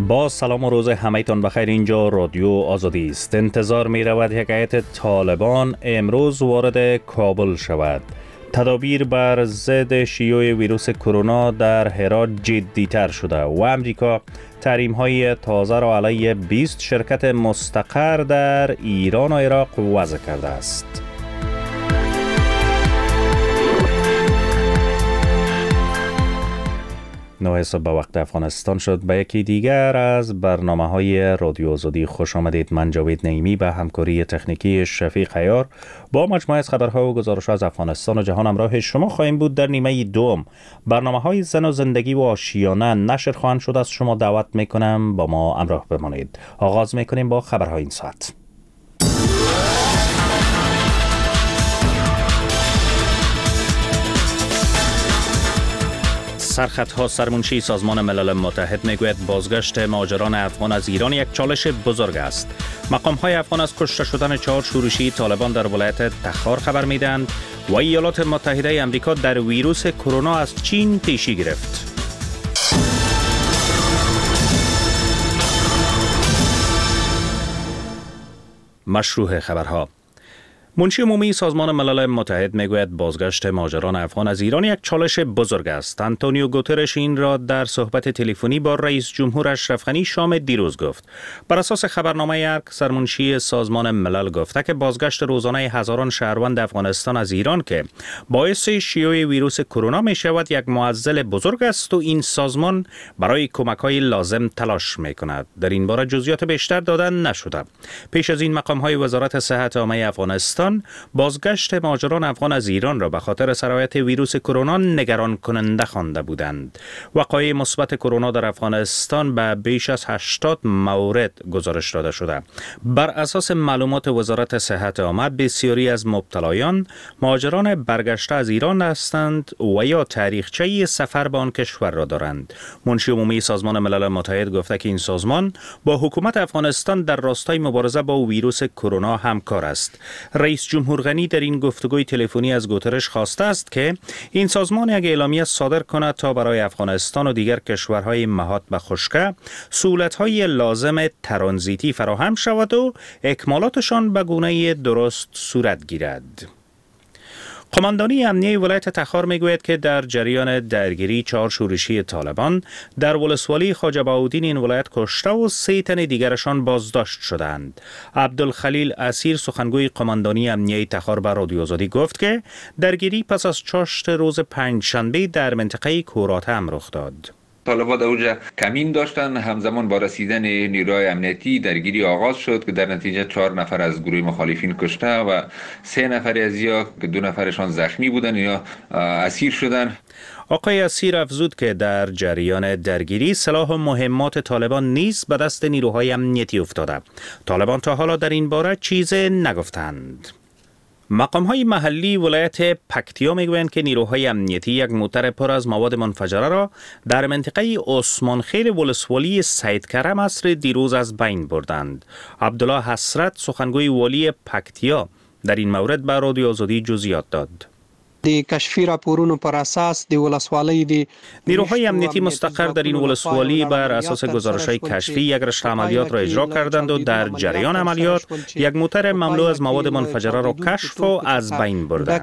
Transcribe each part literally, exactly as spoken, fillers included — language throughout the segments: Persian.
با سلام و روز همه‌تان بخیر. اینجا رادیو آزادی است. انتظار می رود یک هیئت طالبان امروز وارد کابل شود. تدابیر بر ضد شیوع ویروس کرونا در هرات جدی‌تر شده و امریکا تحریم‌های تازه را علیه بیست شرکت مستقر در ایران و عراق وضع کرده است. نه صبح به وقت افغانستان شد. به یکی دیگر از برنامه‌های رادیو آزادی خوش آمدید. من جاوید نعیمی به همکاری تکنیکی شفیق عیار با مجموعه از خبرها و گزارش‌ها از افغانستان و جهان همراه شما خواهیم بود. در نیمه دوم برنامه‌های زن و زندگی و آشیانه نشر خواهند شد. از شما دعوت می‌کنم با ما همراه بمانید. آغاز می‌کنیم با خبرهای این ساعت. سرخطها سرمنشی سازمان ملل متحد میگوید بازگشت مهاجران افغان از ایران یک چالش بزرگ است. مقام‌های افغان از کشته شدن چهار شورشی طالبان در ولایت تخار خبر میدهند و ایالات متحده آمریکا در ویروس کرونا از چین پیشی گرفت. مشروع خبرها. منشی عمومی سازمان ملل متحد میگوید بازگشت مهاجران افغان از ایران یک چالش بزرگ است. آنتونیو گوترش این را در صحبت تلفنی با رئیس جمهور اشرف غنی شام دیروز گفت. بر اساس خبرنامه ارک، سرمنشی سازمان ملل گفته که بازگشت روزانه هزاران شهروند افغانستان از ایران که باعث شیوع ویروس کرونا می شود یک معضل بزرگ است و این سازمان برای کمک‌های لازم تلاش می کند. در این باره جزئیات بیشتر دادن نشده. پیش از این مقام‌های وزارت صحت عامه افغانستان بازگشت مهاجران افغان از ایران را به خاطر سرایت ویروس کرونا نگران کننده خوانده بودند. وقایع مثبت کرونا در افغانستان به بیش از هشتاد مورد گزارش داده شده. بر اساس معلومات وزارت صحت عامه بسیاری از مبتلایان مهاجران برگشته از ایران هستند و یا تاریخچه سفر به آن کشور را دارند. منشی عمومی سازمان ملل متحد گفته که این سازمان با حکومت افغانستان در راستای مبارزه با ویروس کرونا همکار است. رئیس جمهور غنی در این گفتگوی تلفنی از گوترش خواسته است که این سازمان یک اعلامیه صادر کند تا برای افغانستان و دیگر کشورهای محاط به خشکی سهولت‌های لازم ترانزیتی فراهم شود و اکمالاتشان به گونه درست صورت گیرد. قماندانی امنیه ولایت تخار میگوید که در جریان درگیری چهار شورشی طالبان در ولسوالی خواجه بهاءالدین این ولایت کشته و سه تن دیگرشان بازداشت شدند. عبدالخلیل اسیر سخنگوی قماندانی امنیه تخار به رادیو آزادی گفت که درگیری پس از چاشت روز پنجشنبه در منطقه کوراتم رخ داد. طالبان در اونجا کمین داشتن، همزمان با رسیدن نیروهای امنیتی درگیری آغاز شد که در نتیجه چهار نفر از گروه مخالفین کشته و سه نفر از یا که دو نفرشان زخمی بودن یا اسیر شدن. آقای اسیر افزود که در جریان درگیری سلاح و مهمات طالبان نیز به دست نیروهای امنیتی افتاده. طالبان تا حالا در این باره چیزی نگفتند. مقام‌های محلی ولایت پکتیا میگویند که نیروهای امنیتی یک موتر پر از مواد منفجره را در منطقه عثمان خیل ولسوالی سید کرم عصر دیروز از بین بردند. عبدالله حسرت سخنگوی والی پکتیا در این مورد به رادیو آزادی جزئیات داد. د کشفی راپورونو پر اساس د ولسوالی د نیروهای امنیتی مستقر در این ولسوالی بر اساس گزارش‌های کشفی یک رشته عملیات را اجرا کردند و در جریان عملیات یک موتر مملو از مواد منفجره را کشف و از بین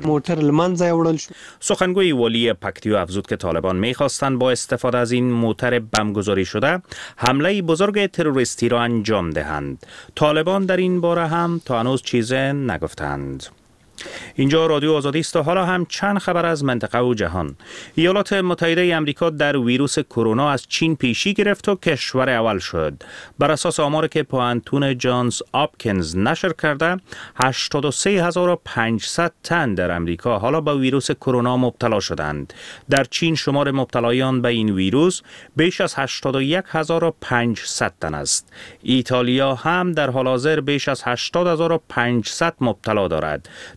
بردند. سخنگوی والی پکتیا افزود که طالبان می‌خواستند با استفاده از این موتر بمبگذاری شده حمله بزرگ تروریستی را انجام دهند. طالبان در این باره هم تا هنوز چیزی نگفتند. اینجا رادیو آزادی است و حالا هم چند خبر از منطقه و جهان. ایالات متحده آمریکا در ویروس کرونا از چین پیشی گرفت و کشور اول شد. بر اساس آماری که پوهنتون جانز آپکینز نشر کرده، هشتاد و سه هزار و پانصد تن در آمریکا حالا با ویروس کرونا مبتلا شدند. در چین شمار مبتلایان به این ویروس بیش از هشتاد و یک هزار و پانصد تن است. ایتالیا هم در حال حاضر بیش از هشتاد هزار و پانصد مبتلا دارد.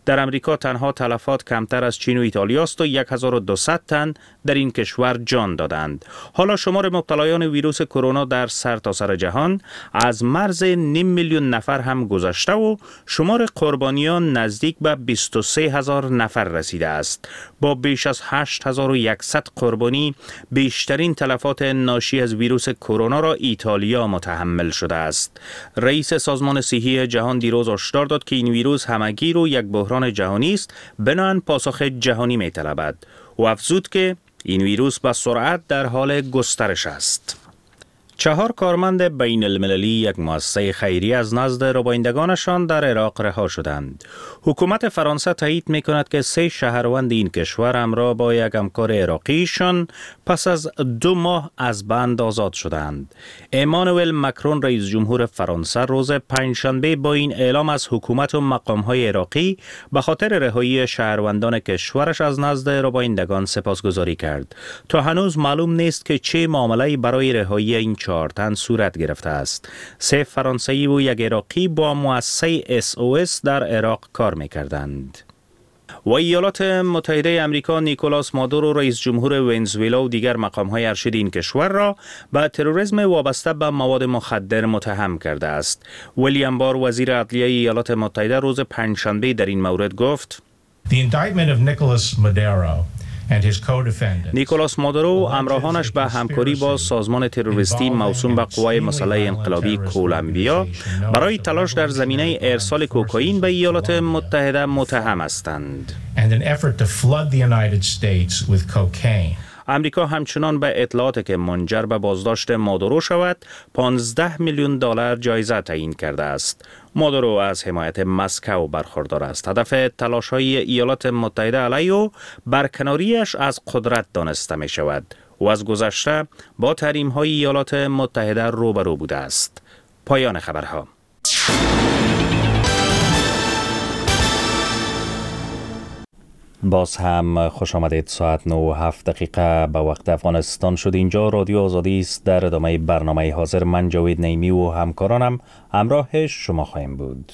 در امریکا تنها تلفات کمتر از چین و ایتالیا است و هزار و دویست تن در این کشور جان دادند. حالا شمار مبتلایان ویروس کرونا در سرتاسر جهان از مرز نیم میلیون نفر هم گذشته و شمار قربانیان نزدیک به بیست و سه هزار نفر رسیده است. با بیش از هشت هزار و صد قربانی، بیشترین تلفات ناشی از ویروس کرونا را ایتالیا متحمل شده است. رئیس سازمان صحی جهان دیروز هشدار داد که این ویروس همگیر و یک بحران جهانی است، بنابراین پاسخ جهانی می‌طلبد. و افزود که این ویروس به سرعت در حال گسترش است. چهار کارمند بین المللی یک مؤسسه خیریه از نزد ربایندگانشان در عراق رها شدند. حکومت فرانسه تایید می کند که سه شهروند این کشور همراه با یک همکار عراقیشان پس از دو ماه از بند آزاد شدند. امانوئل مکرون رئیس جمهور فرانسه روز پنجشنبه با این اعلام از حکومت و مقام‌های عراقی به خاطر رهایی شهروندان کشورش از نزد ربایندگان سپاسگزاری کرد. تا هنوز معلوم نیست که چه معامله‌ای برای رهایی این چهار تن صورت گرفته است. سه فرانسوی و یک عراقی با مؤسسه اس او اس در عراق کار می‌کردند. و ایالات متحده امریکا نیکولاس مادورو رئیس جمهور ونزوئلا و دیگر مقام‌های ارشد این کشور را به تروریسم وابسته به مواد مخدر متهم کرده است. ویلیام بار وزیر عدلیه ایالات متحده روز پنجشنبه در این مورد گفت: The indictment of Nicolas Maduro نیکولاس مادورو و همراهانش به همکاری با سازمان تروریستی موسوم به قوای مسلح انقلابی کلمبیا برای تلاش در زمینه ارسال کوکائین به ایالات متحده متهم هستند. امریکا همچنان به اطلاعاتی که منجر به بازداشت مادورو شود پانزده میلیون دلار جایزه تعیین کرده است. مادورو از حمایت مسکو برخوردار است. هدف تلاش‌های ایالات متحده علیه او برکناریش از قدرت دانسته می شود و از گذشته با تحریم‌های ایالات متحده روبرو بوده است. پایان خبرها. باز هم خوش آمدید. ساعت نه و هفت دقیقه به وقت افغانستان شد. اینجا رادیو آزادی است. در ادامه برنامه حاضر من جاوید نیمی و همکارانم همراه شما خواهیم بود.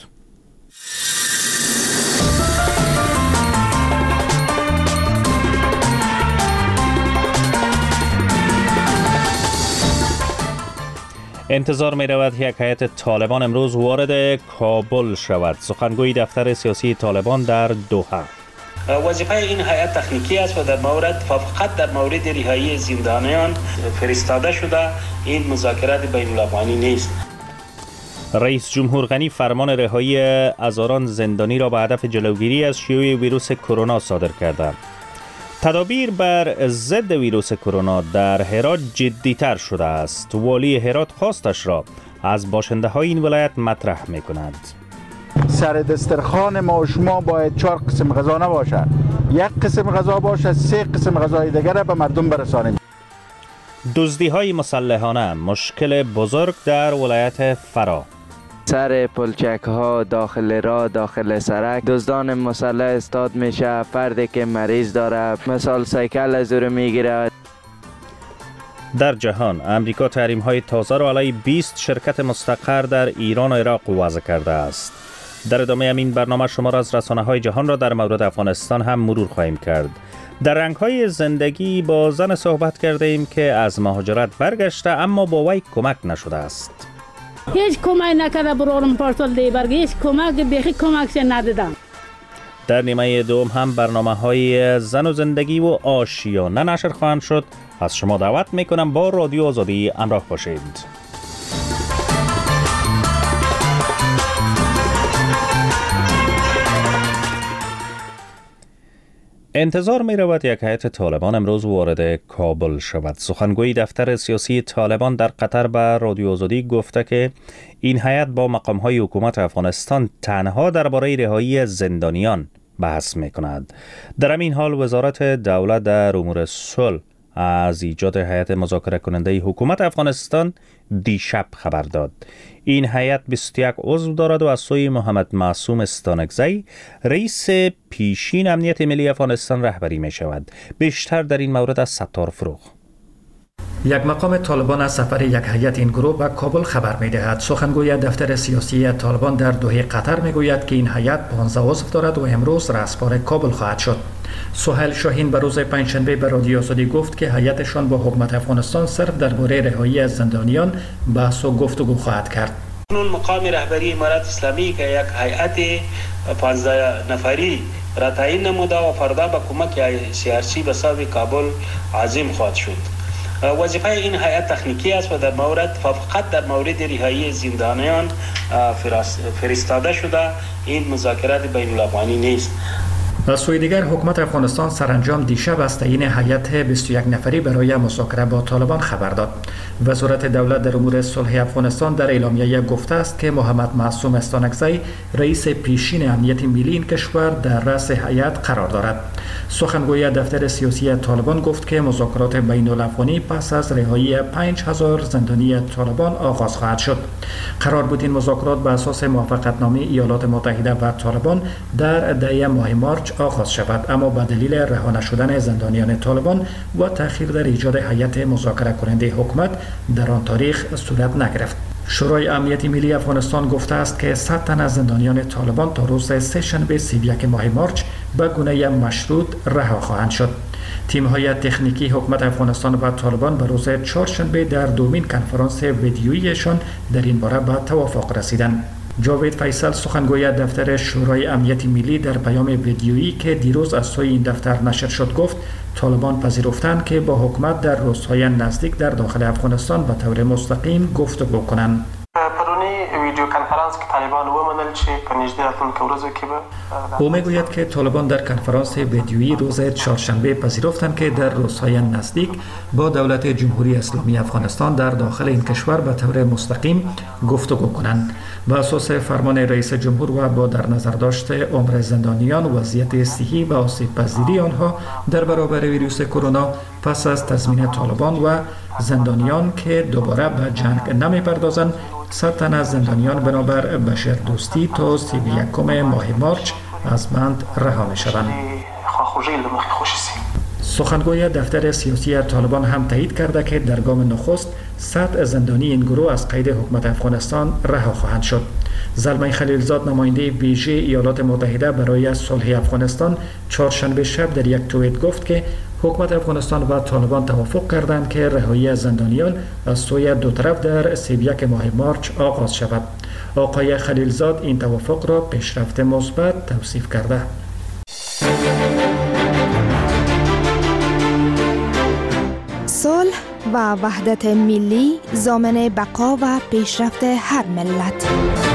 انتظار می رود یک هیئت طالبان امروز وارد کابل شود. سخنگوی دفتر سیاسی طالبان در دوحه: وظیفه این هیئت تکنیکی است و در مورد فقط در مورد رهایی زندانیان فرستاده شده. این مذاکرات بین الافغانی نیست. رئیس جمهور غنی فرمان رهایی هزاران زندانی را به هدف جلوگیری از شیوع ویروس کرونا صادر کرده. تدابیر بر ضد ویروس کرونا در هرات جدی‌تر شده است. والی هرات خواستش را از باشنده های این ولایت مطرح می کند. سر دسترخوان ما و شما باید چهار قسم غذا نباشه، یک قسم غذا باشه، سه قسم غذای دیگر به مردم برسانیم. دزدی های مسلحانه مشکل بزرگ در ولایت فرا. سر پلچک ها داخل راه، داخل سرک دزدان مسلح استاد میشه. فردی که مریض داره مثال سایکل از او میگیره. در جهان امریکا تحریم های تازه را علیه بیست شرکت مستقر در ایران و عراق وضع کرده است. در ادامه همین برنامه شما را از رسانه های جهان را در مورد افغانستان هم مرور خواهیم کرد. در رنگ های زندگی با زن صحبت کرده ایم که از مهاجرت برگشته اما با وی کمک نشده است. هیچ کمک نکرده برارم پارسال دی برگ، هیچ کمک بیخی کمکش ندادم. در نیمه دوم هم برنامه های زن و زندگی و آشیانه نشر خواهند شد. از شما دعوت میکنم با رادیو آزادی همراه باشید. انتظار می رود یک هیئت طالبان امروز وارد کابل شود. سخنگوی دفتر سیاسی طالبان در قطر به رادیو آزادی گفته که این هیئت با مقام‌های حکومت افغانستان تنها درباره رهایی زندانیان بحث می کند. در همین حال وزارت دولت در امور صلح از ایجاد هیئت مذاکره کننده حکومت افغانستان دیشب خبر داد. این هیئت بیست و یک عضو دارد و از سوی محمد معصوم استانکزی رئیس پیشین امنیت ملی افغانستان رهبری می شود. بیشتر در این مورد از ستار فروغ. یک مقام طالبان از سفر یک هیئت این گروه به کابل خبر می‌دهد. سخنگوی دفتر سیاسی طالبان در دوحه قطر می‌گوید که این هیئت پانزده عضو دارد و امروز رسپار کابل خواهد شد. سهیل شاهین به روز پنجشنبه به رادیو آزادی گفت که هیئتشان با حکومت افغانستان صرف درباره رهایی از زندانیان بحث و گفتگو خواهد کرد. اون مقام رهبری امارات اسلامی که یک هیئت پانزده نفری را تعیین نموده و فردا به کمک سیاسی به سوی کابل عازم خواهد شد. وظیفه این هیئت تکنیکی است و در مورد فقط در مورد رهایی زندانیان فرستاده شده. این مذاکرات بین الافغانی نیست. از سوی دیگر حکومت افغانستان سرانجام دیشب از تعیین هیئت بیست و یک نفری برای مذاکره با طالبان خبر داد. وزارت دولت در امور صلح افغانستان در اعلامیه گفته است که محمد معصوم استانکزی رئیس پیشین امنیت ملی این کشور در رأس هیئت قرار دارد. سخنگوی دفتر سیاسی طالبان گفت که مذاکرات بین الافغانی پس از رهایی پنج هزار زندانی طالبان آغاز خواهد شد. قرار بود این مذاکرات بر اساس موافقتنامه ایالات متحده و طالبان در دهم ماه مارچ آغاز شود، اما به دلیل رها نشدن زندانیان طالبان و تأخیر در ایجاد هیئت مذاکره کننده حکومت در آن تاریخ صورت نگرفت. شورای امنیت ملی افغانستان گفته است که صد تن از زندانیان طالبان تا روز سه‌شنبه سی و یک ماه مارچ به گونه مشروط رها خواهند شد. تیم‌های تکنیکی حکومت افغانستان و طالبان به روز چهارشنبه در دومین کنفرانس ویدیوییشان در این باره به توافق رسیدند. جاوید فیصل سخنگوی دفتر شورای امنیت ملی در پیام ویدیویی که دیروز از سوی این دفتر نشر شد گفت طالبان پذیرفتند که با حکومت در روزهای نزدیک در داخل افغانستان به طور مستقیم گفتگو کنند. ویدیو کنفرانس که طالبان ومنل چې په نږدې راتلونکو ورځو کې به او میگوید که طالبان در کنفرانس ویدیویی روز چهارشنبه پذیرفتند که در روزهای نزدیک با دولت جمهوری اسلامی افغانستان در داخل این کشور به طور مستقیم گفتگو کنند. بر اساس فرمان رئیس جمهور و با در نظر داشت عمر زندانیان، وضعیت صحی و آسیب پذیری آنها در برابر ویروس کرونا پس از تضمین طالبان و زندانیان که دوباره به جنگ نمی‌پردازند، صد تن از زندانیان بنابر بشر دوستی تا سی و یکم ماه مارچ از بند رها می شوند. سخنگوی دفتر سیاسی طالبان هم تایید کرده که در گام نخست صد زندانی این گروه از قید حکومت افغانستان رها خواهند شد. زلمه خلیلزاد نماینده ویژه ایالات متحده برای صلح افغانستان چهارشنبه شب در یک توییت گفت که حکومت افغانستان و طالبان توافق کردند که رهایی از زندانیان از سوی دو طرف در سی و یک ماه مارچ آغاز شود. آقای خلیلزاد این توافق را پیشرفت مثبت توصیف کرده. صلح و وحدت ملی ضامن بقا و پیشرفت هر ملت.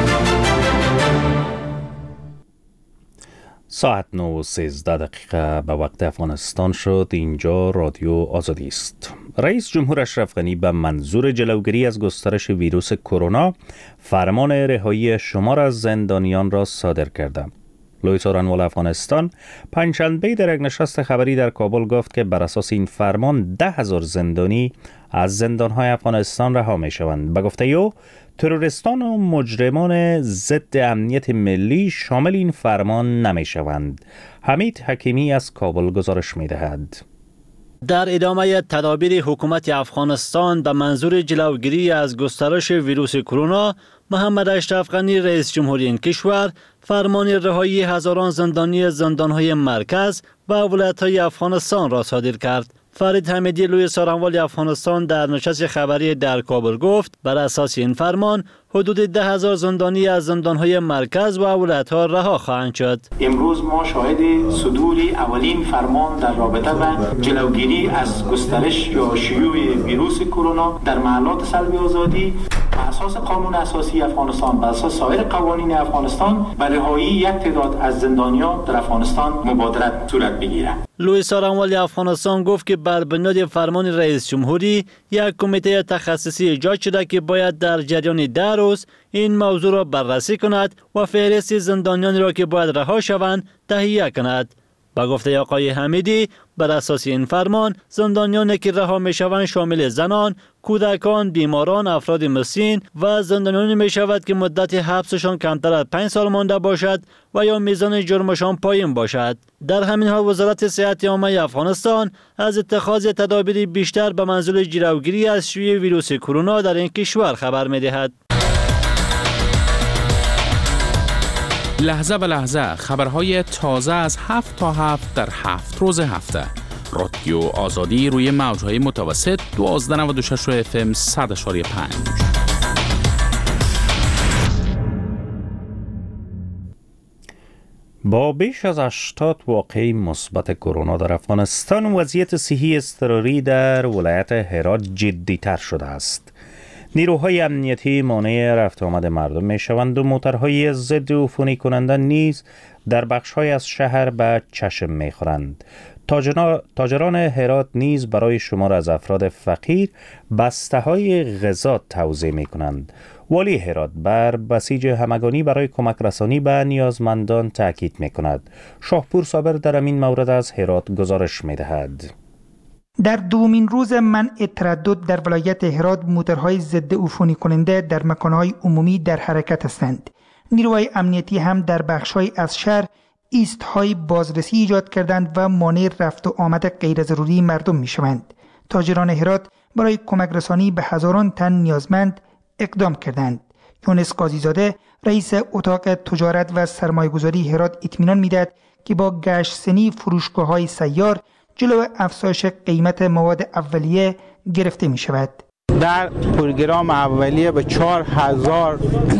ساعت نه و سیزده دقیقه به وقت افغانستان شد. اینجا رادیو آزادی است. رئیس جمهور اشرف غنی به منظور جلوگیری از گسترش ویروس کرونا فرمان رهایی شمار از زندانیان را صادر کرده. لوی څارنوال افغانستان پنجشنبه در یک نشست خبری در کابل گفت که بر اساس این فرمان ده هزار زندانی از زندانهای افغانستان رها می شوند. به گفته او تروریستان و مجرمان ضد امنیت ملی شامل این فرمان نمی شوند. حمید حکیمی از کابل گزارش می دهد. در ادامه تدابیر حکومت افغانستان به منظور جلوگیری از گسترش ویروس کرونا، محمد اشرف غنی رئیس جمهوری این کشور فرمان رهایی هزاران زندانی زندانهای مرکز و ولایت‌های افغانستان را صادر کرد. فرید حمیدی لوی څارنوال افغانستان در نشست خبری در کابل گفت بر اساس این فرمان حدود ده هزار زندانی از زندانهای مرکز و ولایت‌ها رها خواهند شد. امروز ما شاهد صدور اولین فرمان در رابطه با جلوگیری از گسترش یا شیوع ویروس کرونا در محلات سلب آزادی بر اساس قانون اساسی افغانستان، بر اساس سایر قوانین افغانستان به رهایی یک تعداد از زندانیان در افغانستان مبادرت صورت بگیرد. لوی څارنوال افغانستان گفت که بر بنیاد فرمان رئیس جمهوری یک کمیته تخصصی ایجاد شده که باید در جریان ده روز این موضوع را بررسی کند و فهرست زندانیانی را که باید رها شوند تهیه کند. با گفته آقای حمیدی بر اساس این فرمان زندانیانی که رها می شوند شامل زنان، کودکان، بیماران، افراد مسکین و زندانیانی می شود که مدت حبسشان کمتر از پنج سال مانده باشد و یا میزان جرمشان پایین باشد. در همین حال وزارت صحت عامه افغانستان از اتخاذ تدابیر بیشتر به منظور جلوگیری از شیوع ویروس کرونا در این کشور خبر می دهد. لحظه به لحظه خبرهای تازه از هفت تا هفت در هفت روز هفته. رادیو آزادی روی موجهای متوسط دوازده نود و شش اف ام صد اشاری پنج. با بیش از هشتاد واقعه مثبت کرونا در افغانستان وضعیت صحی اضطراری در ولایت هرات جدی‌تر شده است. نیروهای امنیتی مانع رفت آمد مردم می شوند و موترهای ضد عفونی کننده نیز در بخش‌های از شهر به چشم می خورند. تاجران هرات نیز برای شمار از افراد فقیر بسته‌های غذا توزیع می کنند. والی هرات بر بسیج همگانی برای کمک رسانی به نیازمندان تاکید می کند. شاهپور صابر در این مورد از هرات گزارش می دهد. در دومین روز منع تردد در ولایت هرات موترهای ضد عفونی کننده در مکانهای عمومی در حرکت هستند. نیروهای امنیتی هم در بخش‌های از شهر ایست‌های بازرسی ایجاد کردند و مانع رفت و آمد غیر ضروری مردم می‌شوند. تاجران هرات برای کمک رسانی به هزاران تن نیازمند اقدام کردند. یونس قاضی‌زاده رئیس اتاق تجارت و سرمایه‌گذاری هرات اطمینان می‌دهد که با گشت‌سنی فروشگاه‌های سیار جلو افزایش قیمت مواد اولیه گرفته می شود. در پروگرام اولیه به چهار هزار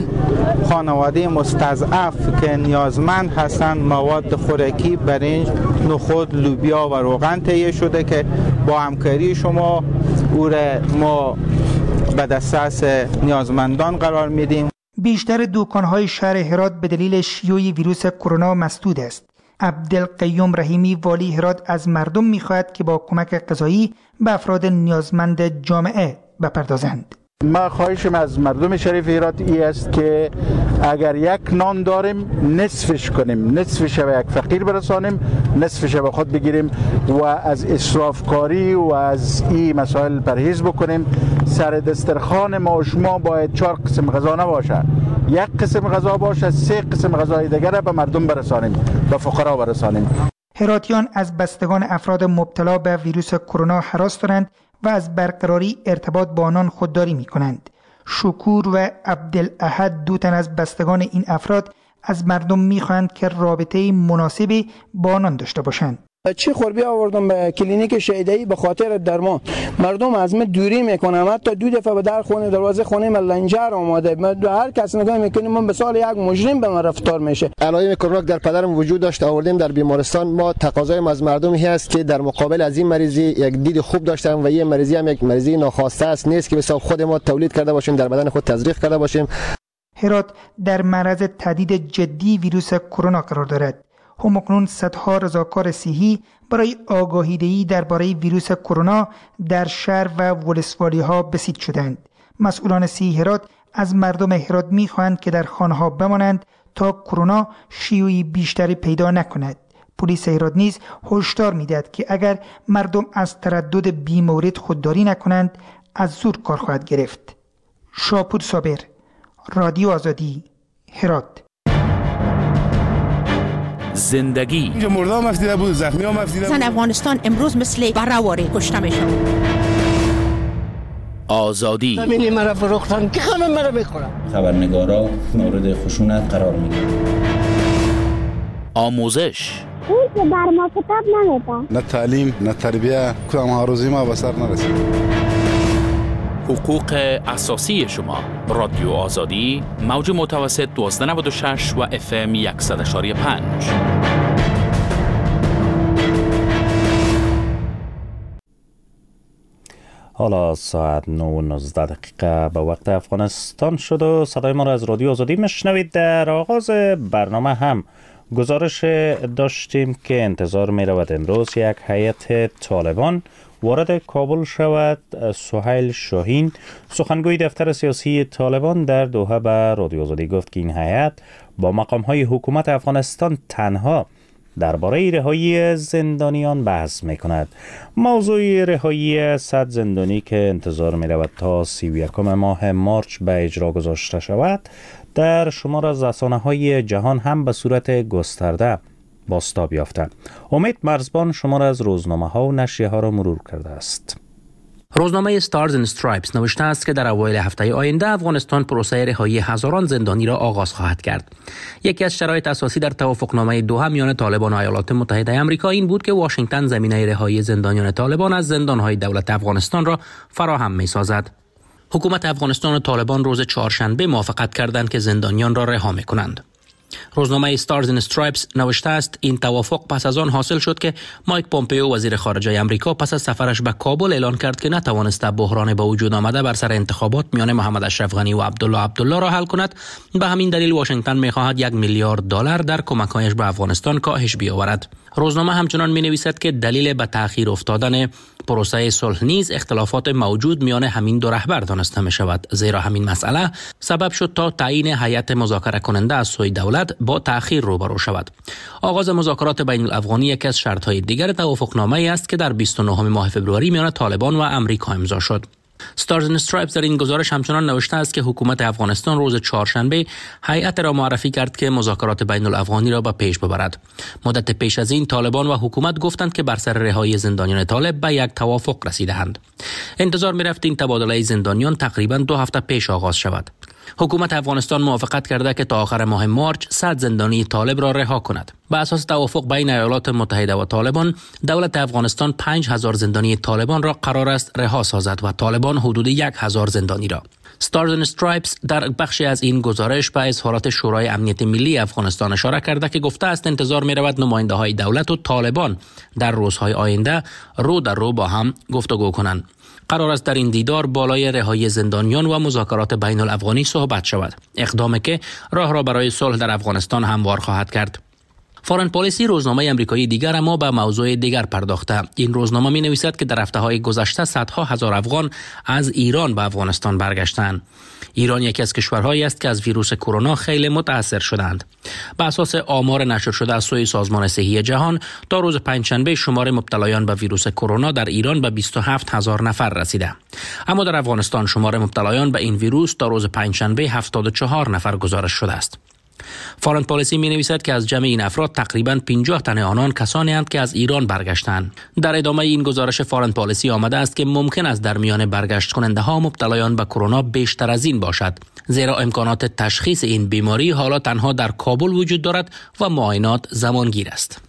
خانواده مستضعف که نیازمند هستند مواد خوراکی، برنج، نخود، لوبیا و روغن تهیه شده که با همکاری شما او را ما به دسترس نیازمندان قرار میدیم. بیشتر دکان‌های شهر هرات به دلیل شیوع ویروس کرونا مسدود است. عبدالقیوم رحیمی والی هرات از مردم می‌خواهد که با کمک غذایی به افراد نیازمند جامعه بپردازند. ما خواهشم از مردم شریف هرات ای است که اگر یک نان داریم نصفش کنیم، نصفش به یک فقیر برسانیم، نصفش به خود بگیریم و از اسراف کاری و از این مسائل پرهیز بکنیم. سر دسترخوان ما و شما باید چهار قسم غذا نباشه، یک قسم غذا باشه، سه قسم غذای دیگر به مردم برسانیم، به فقرا برسانیم. هراتیان از بستگان افراد مبتلا به ویروس کرونا هراس دارند و از برقراری ارتباط با آنان خودداری می کنند. شکور و عبدالاحد دو تن از بستگان این افراد از مردم می خواهند که رابطه مناسبی با آنان داشته باشند. چی خوربی آوردم به کلینیک شهیدایی به خاطر درمان. مردم از من دوری میکنم، حتی دو دفعه به در خونه دروازه خونه من لنجر آماده. من هر کس نگاه میکنیم من به سال یک مجرم به من رفتار میشه. علائم کرونا در پدرم وجود داشت، آوردیم در بیمارستان. ما تقاضای از مردم هست که در مقابل از این مریضی یک دید خوب داشتن و این مریضی هم یک مریضی ناخواسته است، نیست که به خود ما تولید کرده باشیم، در بدن خود تزریق کرده باشیم. هرات در معرض تهدید جدی ویروس کرونا قرار دارد. همکنون صدها رضاکار صحی برای آگاهی‌دهی درباره ویروس کرونا در شهر و ولسوالی ها بسیج شدند. مسئولان صحی هرات از مردم هرات می‌خواهند که در خانه‌ها بمانند تا کرونا شیوعی بیشتری پیدا نکند. پلیس هرات نیز هشدار می‌دهد که اگر مردم از تردد بی‌مورد خودداری نکنند از زور کار خواهد گرفت. شاپور صابر، رادیو آزادی، هرات. زندگی اینجا مرده هم افتیده بود، زخمی هم افتیده بود. زن افغانستان امروز مثل برهواری کشته میشن. آزادی همینی مرا فروختن که همه مرا میخورن. خبرنگارا مورد خشونت قرار میگیرن. آموزش اون که بر ما کتاب نمیده. نه تعلیم نه تربیه، کدام هاروزی ما به سر نرسید. حقوق اساسی شما. رادیو آزادی موج متوسط دوازده نود و شش و اف ام صد اشاری پنج. حالا ساعت نه و نوزده دقیقه به وقت افغانستان شد و صدای ما را از رادیو آزادی میشنوید. در آغاز برنامه هم گزارش داشتیم که انتظار می رود امروز یک هیئت طالبان وارد کابل شود. سهیل شاهین سخنگوی دفتر سیاسی طالبان در دوحه به رادیو آزادی گفت که این هیئت با مقام‌های حکومت افغانستان تنها درباره رهایی زندانیان بحث می‌کند. موضوع رهایی صد زندانی که انتظار می‌رود تا سی و یکم ماه مارچ به اجرا گذاشته شود در شمار از رسانه‌های جهان هم به صورت گسترده بازتاب یافته. امید مرزبان شمار از روزنامه‌ها و نشریه‌ها را مرور کرده است. روزنامه Stars and Stripes نوشته است که در اوایل هفته آینده افغانستان پروسه رهایی هزاران زندانی را آغاز خواهد کرد. یکی از شرایط اساسی در توافقنامه دوحه میان طالبان و ایالات متحده آمریکا این بود که واشنگتن زمینه رهایی زندانیان طالبان از زندان‌های دولت افغانستان را فراهم می‌سازد. حکومت افغانستان و طالبان روز چهارشنبه موافقت کردند که زندانیان را رها می‌کنند. روزنامه Stars and Stripes نوشته است این توافق پس از آن حاصل شد که مایک پومپئو وزیر خارجه آمریکا پس از سفرش به کابل اعلان کرد که نتوانسته بحران به وجود آمده بر سر انتخابات میان محمد اشرف غنی و عبدالله عبدالله را حل کند. به همین دلیل واشنگتن می‌خواهد یک میلیارد دلار در کمک‌هایش به افغانستان کاهش بیاورد. روزنامه همچنان می‌نویسد که دلیل به تأخیر افتادن پروسه صلح نیز اختلافات موجود میان همین دو رهبر دانسته می‌شود، زیرا همین مسئله سبب شد تا تعیین هیئت مذاکره کننده از سوی دولت با تأخیر روبرو شود. آغاز مذاکرات بین الافغانی یکی از شرط‌های دیگر توافقنامه‌ای است که در بیست و نهم ماه فوریه میان طالبان و آمریکا امضا شد. Stars and Stripes در این گزارش همچنان نوشته است که حکومت افغانستان روز چهارشنبه هیئت را معرفی کرد که مذاکرات بین الافغانی را به پیش ببرد. مدت پیش از این طالبان و حکومت گفتند که بر سر رهایی زندانیان طالب به یک توافق رسیدند. انتظار می‌رفت این تبادله زندانیان تقریباً دو هفته پیش آغاز شود. حکومت افغانستان موافقت کرده که تا آخر ماه مارچ صد زندانی طالب را رها کند. بر اساس توافق بین ایالات متحده و طالبان، دولت افغانستان پنج هزار زندانی طالبان را قرار است رها سازد و طالبان حدود یک هزار زندانی را. Stars and Stripes در بخشی از این گزارش به اظهارات شورای امنیت ملی افغانستان اشاره کرده که گفته است انتظار می رود نماینده های دولت و طالبان در روزهای آینده رو در رو با هم گفتگو کنند. قرار است در این دیدار بالای رهایی زندانیان و مذاکرات بین الافغانی صحبت شود، اقدامی که راه را برای صلح در افغانستان هموار خواهد کرد. فارن پالیسی روزنامه آمریکایی دیگر اما به موضوع دیگر پرداخته. این روزنامه می نویسد که در هفته‌های گذشته صدها هزار افغان از ایران به افغانستان برگشتند. ایران یکی از کشورهایی است که از ویروس کرونا خیلی متاثر شدند. به اساس آمار نشر شده از سوی سازمان صحی جهان تا روز پنجشنبه شمار مبتلایان به ویروس کرونا در ایران به بیست و هفت هزار نفر رسیده. اما در افغانستان شمار مبتلایان به این ویروس تا روز پنجشنبه هفتاد و چهار نفر گزارش شده است. فارن پالیسی می نویسد که از جمع این افراد تقریباً پنجاه تن آنان کسانی اند که از ایران برگشتند. در ادامه این گزارش فارن پالیسی آمده است که ممکن است در میان برگشت کننده ها مبتلایان به کرونا بیشتر از این باشد، زیرا امکانات تشخیص این بیماری حالا تنها در کابل وجود دارد و معاینات زمانگیر است.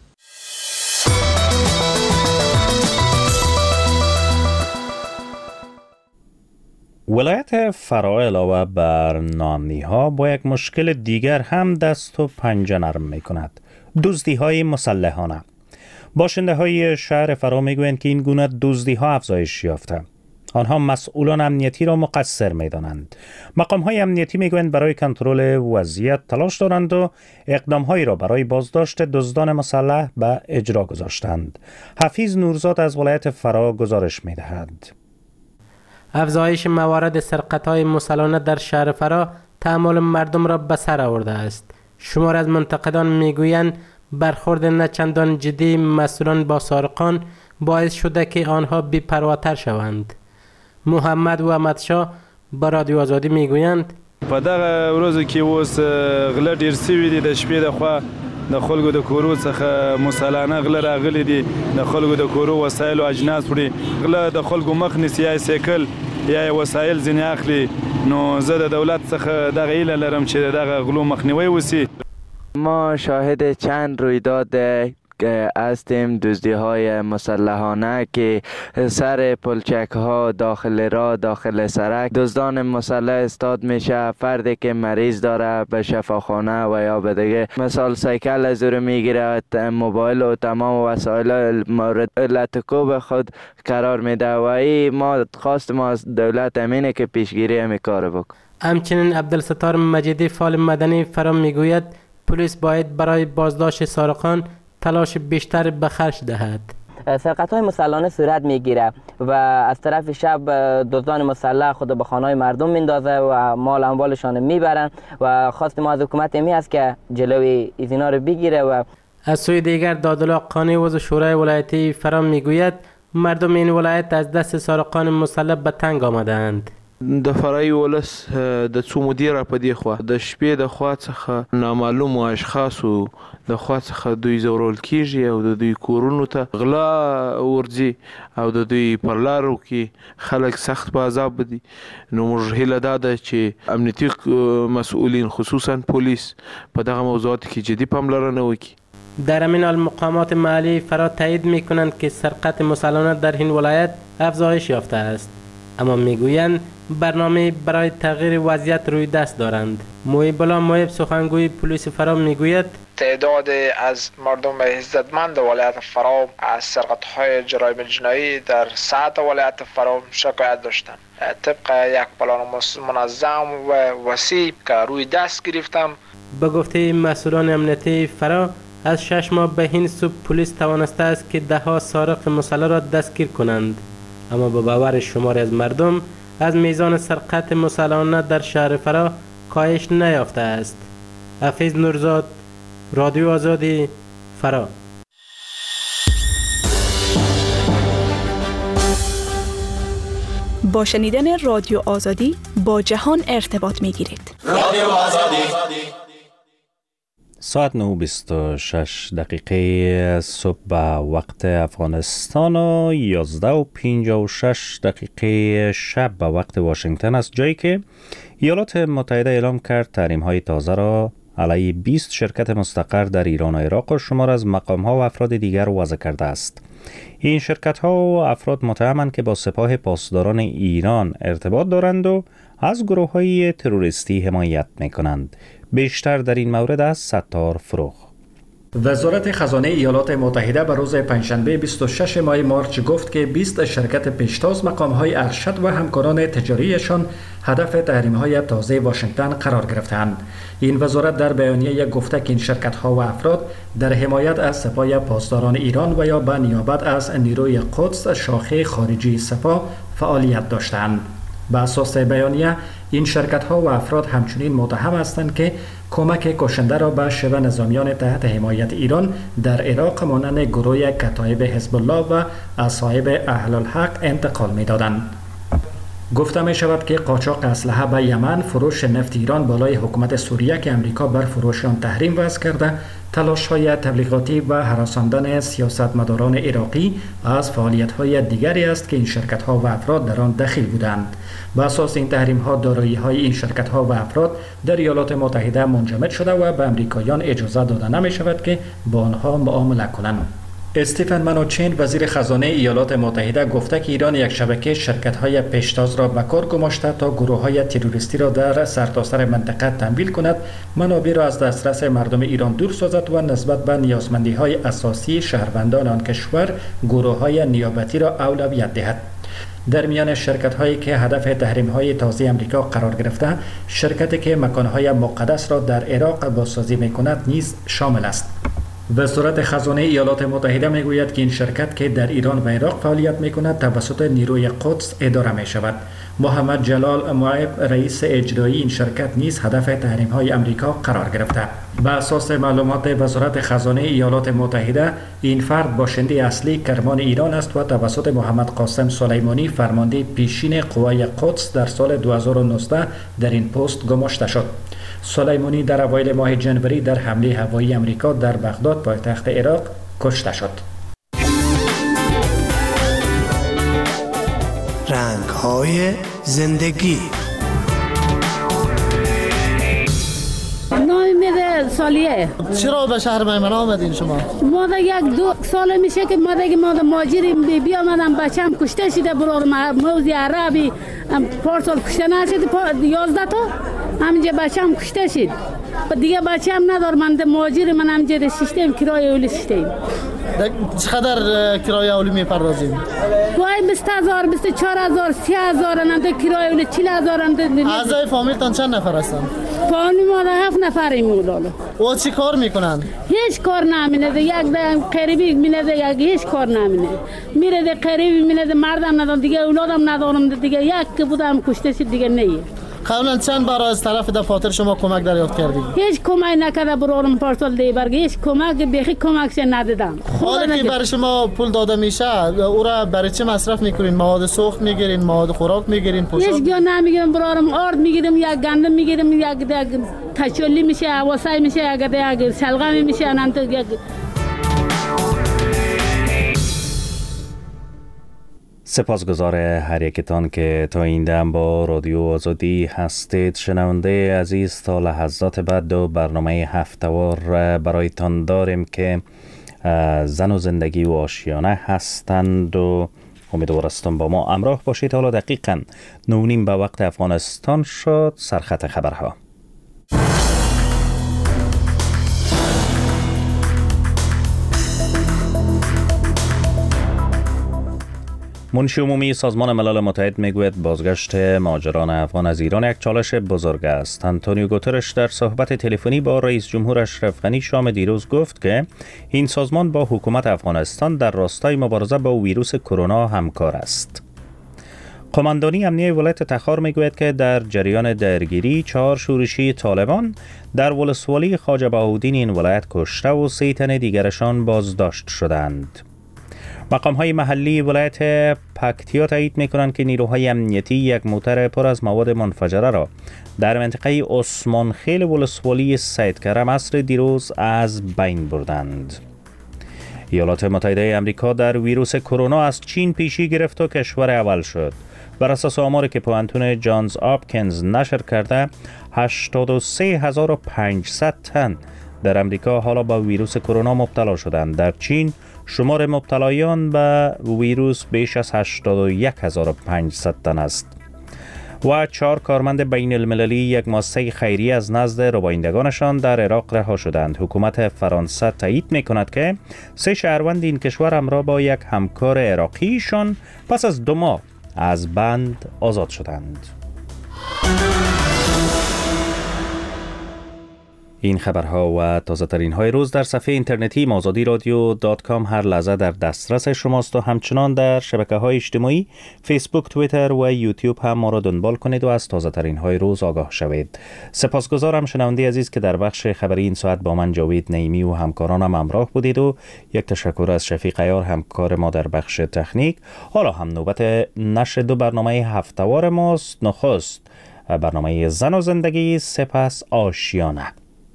ولایت فرا علاوه بر نانی ها با یک مشکل دیگر هم دست و پنجه نرم می کند: دزدی های مسلحانه. باشنده های شهر فرا می گویند که این گونه دزدی ها افزایش یافته. آنها مسئولان امنیتی را مقصر می دانند. مقام های امنیتی می گویند برای کنترل وضعیت تلاش دارند و اقدام هایی را برای بازداشت دزدان مسلح به اجرا گذاشتند. حفیظ نورزاد از ولایت فرا گزارش می دهد. افزایش موارد سرقت‌های مسلحانه در شهر فرا تحمل مردم را به سر آورده است. شمار از منتقدان میگویند برخورد نچندان جدی مسئولان با سارقان باعث شده که آنها بی‌پرواتر شوند. محمد و احمدشاه با رادیو آزادی میگویند په دغه ورځو کې اوس غله ډېر سوي دي، د شپې د خوا د خلکو د کورو څخه مسلحانه غله راغلي دي، د خلکو د کورو وسایل او اجناس وړي. غله د خلکو مخ نیسي، یا سیکل یا وسایل ځینې اخلي. نو زه د دولت څخه دغه هیله لرم چې دغه غلو مخنیوی وشي. ما شاهد چند رویداد هستیم، دزدی های مسلحانه که سر پلچک ها داخل راه داخل سرک دزدان مسلح استاد میشه. فردی که مریض داره به شفاخانه و یا به دیگه مثال سایکل از رو میگیره، موبایل و تمام وسایل مورد لطکوب خود قرار میده و این ما خواست ما از دولت امینه که پیشگیری همی کار بکن. همچنین عبدالستار مجیدی فعال مدنی فرام میگوید پلیس باید برای بازداشت سارقان تلاش بیشتر به خرج دهد. سرقت‌های مسلحانه صورت میگیره و از طرف شب دزدان مسلح خود به خانه‌های مردم میندازه و مال اموالشان میبرن و خواست ما از حکومت می است که جلوی اینا رو بگیره. و از سوی دیگر دادالله قانی عضو شورای ولایتی فرا میگوید مردم این ولایت از دست سارقان مسلح به تنگ آمدند. د فرای ولس د څو مدیر په دی خو د شپې د خوا څخه نامعلوم اشخاصو د خوا څخه دوی زورول کیږي او د دوی کورونو ته غلا ورځي او د دوی پر لارو کې خلک سخت په عذاب دي. نو موږ هیله دا ده چې امنیتي مسئولین خصوصا پولیس په دغه موضوعات کې جدي پاملرنه وکړي. در همین حال مقامات محلی فرا تایید می کنند که سرقت مسلحانه در این ولایت افزایش یافته است، اما میگویند برنامه برای تغییر وضعیت روی دست دارند. محب الله محب سخنگوی پلیس فرا میگوید تعداد از مردم عزتمند ولایت فرا از سرقت‌های جرایم جنایی در سطح ولایت فرا شکایت داشتند. طبق یک پلان منظم و وسیع که روی دست گرفتم. به گفته مسئولان امنیتی فرا از شش ماه به این سو پلیس توانسته است که ده ها سارق مسلح را دستگیر کنند، اما به باور شماری از مردم از میزان سرقت مسلحانه در شهر فرا کاهش نیافته است. حفیظ نورزاد، رادیو آزادی، فرا. با شنیدن رادیو آزادی با جهان ارتباط می گیرید. رادیو آزادی. ساعت نه و بیست و شش دقیقه صبح به وقت افغانستان و یازده و پنجاه و شش دقیقه شب به وقت واشنگتن است، جایی که ایالات متحده اعلام کرد تحریم های تازه را علیه بیست شرکت مستقر در ایران و عراق و شمار از مقام ها و افراد دیگر وضع کرده است. این شرکت ها و افراد متهمند که با سپاه پاسداران ایران ارتباط دارند و از گروه های تروریستی حمایت می کنند. بیشتر در این مورد از ستار فروغ. وزارت خزانه ایالات متحده به روز پنجشنبه بیست و شش ماه مارچ گفت که بیست شرکت پیشتاز مقام‌های ارشد و همکاران تجاریشان هدف تحریم‌های تازه واشنگتن قرار گرفتند. این وزارت در بیانیه گفته که این شرکت‌ها و افراد در حمایت از سپاه پاسداران ایران و یا به نیابت از نیروی قدس شاخه خارجی سپاه فعالیت داشتند. به اساس بیانیه این شرکت ها و افراد همچنین متهم هستند که کمک کشنده را به شبه نظامیان تحت حمایت ایران در عراق مانند گروه کتایب حزب الله و اصحاب اهل الحق انتقال می دادند. گفته می شود که قاچاق اسلحه به یمن، فروش نفت ایران بالای حکومت سوریه که امریکا بر فروش آن تحریم وضع کرده، تلاش های تبلیغاتی و هراساندن سیاستمداران عراقی از فعالیت های دیگری است که این شرکت ها و افراد در آن دخیل بودند. به اساس این تحریم ها دارایی های این شرکت ها و افراد در ایالات متحده منجمد شده و به امریکاییان اجازه داده نمی شود که با آنها معامله کنند. استیفن منوچین وزیر خزانه ایالات متحده گفته که ایران یک شبکه شرکت‌های پیشتاز را به کار گماشته تا گروه‌های تروریستی را در سرتاسر منطقه تمویل کند، منابع را از دسترس مردم ایران دور سازد و نسبت به نیازمندی‌های اساسی شهروندان آن کشور گروه‌های نیابتی را اولویت دهد. در میان شرکت‌هایی که هدف تحریم‌های تازه امریکا قرار گرفته، شرکتی که مکان‌های مقدس را در عراق بازسازی می‌کند نیز شامل است. وزارت خزانه ایالات متحده میگوید که این شرکت که در ایران و عراق فعالیت میکند توسط نیروی قدس اداره می شود. محمد جلال معیب رئیس اجرایی این شرکت نیز هدف تحریم های امریکا قرار گرفته. به اساس معلومات وزارت خزانه ایالات متحده، این فرد باشنده اصلی کرمان ایران است و توسط محمد قاسم سلیمانی فرمانده پیشین قوای قدس در سال دو هزار و نوزده در این پست گماشته شد. سلیمانی در اوایل ماه جنوری در حمله هوایی امریکا در بغداد پایتخت عراق کشته شد. رنگ‌های زندگی. نامیده سالیه. چرا به شهر میمن آمدین شما؟ ما دا یک دو سال میشه که ما دیگه ما دا ماجریم بی بی آمدم بچم کشته شده برای موزی عربی پارسال کشته نشده یازده تا همینجا بچم کشته شد دیگه بچم ندار من ده ماجر من همینجا رسیشتیم کرای اولی سیشتیم. چقدر کرای اولی میپردازیم؟ گاهی بیست هزار، بیست و چهار هزار، سی هزار انده کرای اولی، چهل هزار انده. اعضای فامیلتان چند نفر هستن؟ فامیل ما ده هفت نفریم اولالا. او چی کار میکنن؟ هیچ کار نمینه، یک ده قریبی مینه، یک هیچ کار نمینه. میره ده قریبی مینه، مردم ندارم دیگه، اولادم ندارم دیگه، یک که بودم کشته شد دیگه نیه. قبلا چند بار از طرف دفاتر شما کمک دریافت کردید؟ هیچ کمک نکرده برام پارسال دی برگ هیچ کمک بیخی کمکش ندادم. حالا که برای شما پول داده میشه او را برای چه مصرف میکنین؟ مواد سوخت میگیرین، مواد خوراک میگیرین، پوشاک؟ هیچ گونه نمیگیرم برام، آرد میگیرم، یک گندم میگیرم، یک تچولی میشه، واسای میشه، یک شلغم میشه، انت یک سپاسگزار هر یکتان که تا این دم با رادیو آزادی هستید. شنونده عزیز، تا لحظات بعد دو برنامه هفته‌وار برایتان داریم که زن و زندگی و آشیانه هستند و امیدوارستم با ما همراه باشید. حالا دقیقاً نه نیم به وقت افغانستان شد. سرخط خبرها. منشی عمومی سازمان ملل متحد میگوید بازگشت مهاجران افغان از ایران یک چالش بزرگ است. آنتونیو گوترش در صحبت تلفنی با رئیس جمهور اشرف غنی شام دیروز گفت که این سازمان با حکومت افغانستان در راستای مبارزه با ویروس کرونا همکار است. قماندانی امنیه ولایت تخار میگوید که در جریان درگیری چهار شورشی طالبان در ولسوالی خواجه بهاءالدین این ولایت کشته و سه تن دیگرشان بازداشت شدند. مقام های محلی ولایت پکتیا تایید می کنند که نیروهای امنیتی یک موتر پر از مواد منفجره را در منطقه عثمان خیل ولسوالی سید کرم عصر دیروز از بین بردند. ایالات متحده آمریکا در ویروس کرونا از چین پیشی گرفت و کشور اول شد. بر اساس آماری که پوهنتون جانز آپکینز نشر کرده، هشتاد و سه هزار و پانصد تن در امریکا حالا با ویروس کرونا مبتلا شدند. در چین شمار مبتلایان به ویروس بیش از هشتاد و یک هزار و پانصد تن است. و چهار کارمند بین المللی یک مؤسسه خیریه از نزد ربایندگانشان در عراق رها شدند. حکومت فرانسه تایید می کند که سه شهروند این کشور همراه با یک همکار عراقیشان پس از دو ماه از بند آزاد شدند. این خبرها و تازه ترین های روز در صفحه اینترنتی آزادی رادیو دات کام هر لحظه در دسترس شماست و همچنان در شبکه های اجتماعی فیسبوک، توییتر و یوتیوب هم ما را دنبال کنید و از تازه ترین های روز آگاه شوید. سپاسگزارم شنونده عزیز که در بخش خبری این ساعت با من جاوید نعیمی و همکارانم همراه بودید و یک تشکر از شفیق عیار همکار ما در بخش تکنیک. حالا هم نوبت نشر دو برنامه هفته‌وار ماست. نخست برنامه زن و زندگی، سپس آشیانه.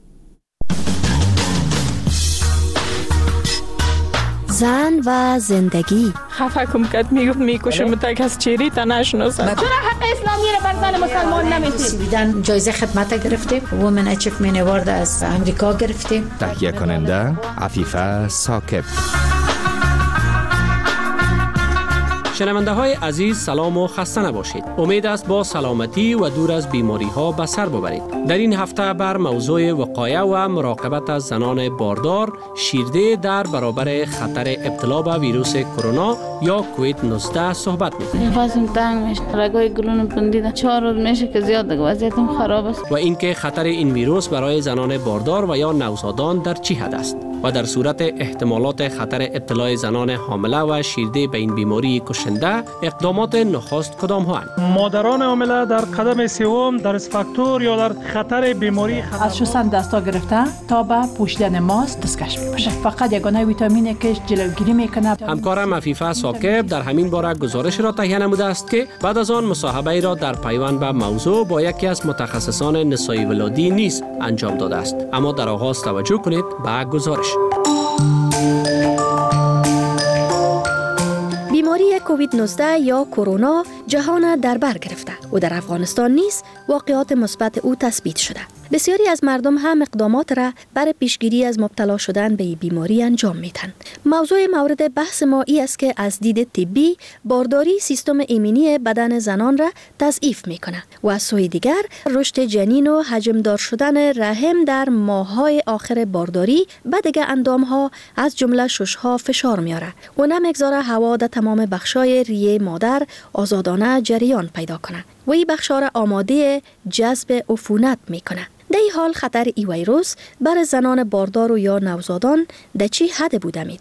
زن و زندگی. خفه کم کد میگفت میکشم تک از چیری تا نشناسم. چرا حق اسلامی رو بر زن مسلمان نمیدید؟ سویدن جایزه خدمت گرفتیم، وومن اچیومنت اوارد از امریکا گرفتیم. تهیه کننده عفیفه ساکب. شنونده های عزیز سلام و خسته نباشید. امید است با سلامتی و دور از بیماری ها به سر ببرید. در این هفته بر موضوع وقایع و مراقبت از زنان باردار شیرده در برابر خطر ابتلا به ویروس کرونا یا کووید نوزده صحبت می‌کنیم. نفسم تنگ میشه، رگای گلوم بندیده، چهار روز میشه که زیاد وضعیتم خراب است. و اینکه خطر این ویروس برای زنان باردار و یا نوزادان در چه حد است و در صورت احتمالات خطر ابتلا زنان حامله و شیرده به این بیماری کشنده اقدامات نخست کدام ها اند؟ مادران حامله در قدم سوم در اسفاکتور یا در خطر بیماری خطر از شستن دستا گرفته تا به پوشیدن ماست دستکش می‌باشه. فقط یگانه ویتامینی که جلوگیری میکنه. همکارم عفیفه ساکب در همین باره گزارش را تهیه نموده است که بعد از آن مصاحبه را در پیوند به موضوع با یکی از متخصصان نسای ولادی نیز انجام داده است. اما در آغاز توجه کنید به گزارش. بیماری کووید نوزده یا کرونا جهان در بر گرفته و در افغانستان نیز واقعات مثبت او تثبیت شده. بسیاری از مردم هم اقدامات را برای پیشگیری از مبتلا شدن به این بیماری انجام میدن. موضوع مورد بحث ما ای است که از دید طبی بارداری سیستم ایمنی بدن زنان را تضعیف میکنه و از سوی دیگر رشد جنین و حجمدار شدن رحم در ماه‌های آخر بارداری به دیگر اندام‌ها از جمله شش‌ها فشار میاره و نمیگذاره هوا در تمام بخشای ریه مادر آزادانه جریان پیدا کنه و این بخشا را آماده جذب عفونت میکنه. در این حال خطر ای ویروس بر زنان باردار و یا نوزادان در چی حد بوده میتونه؟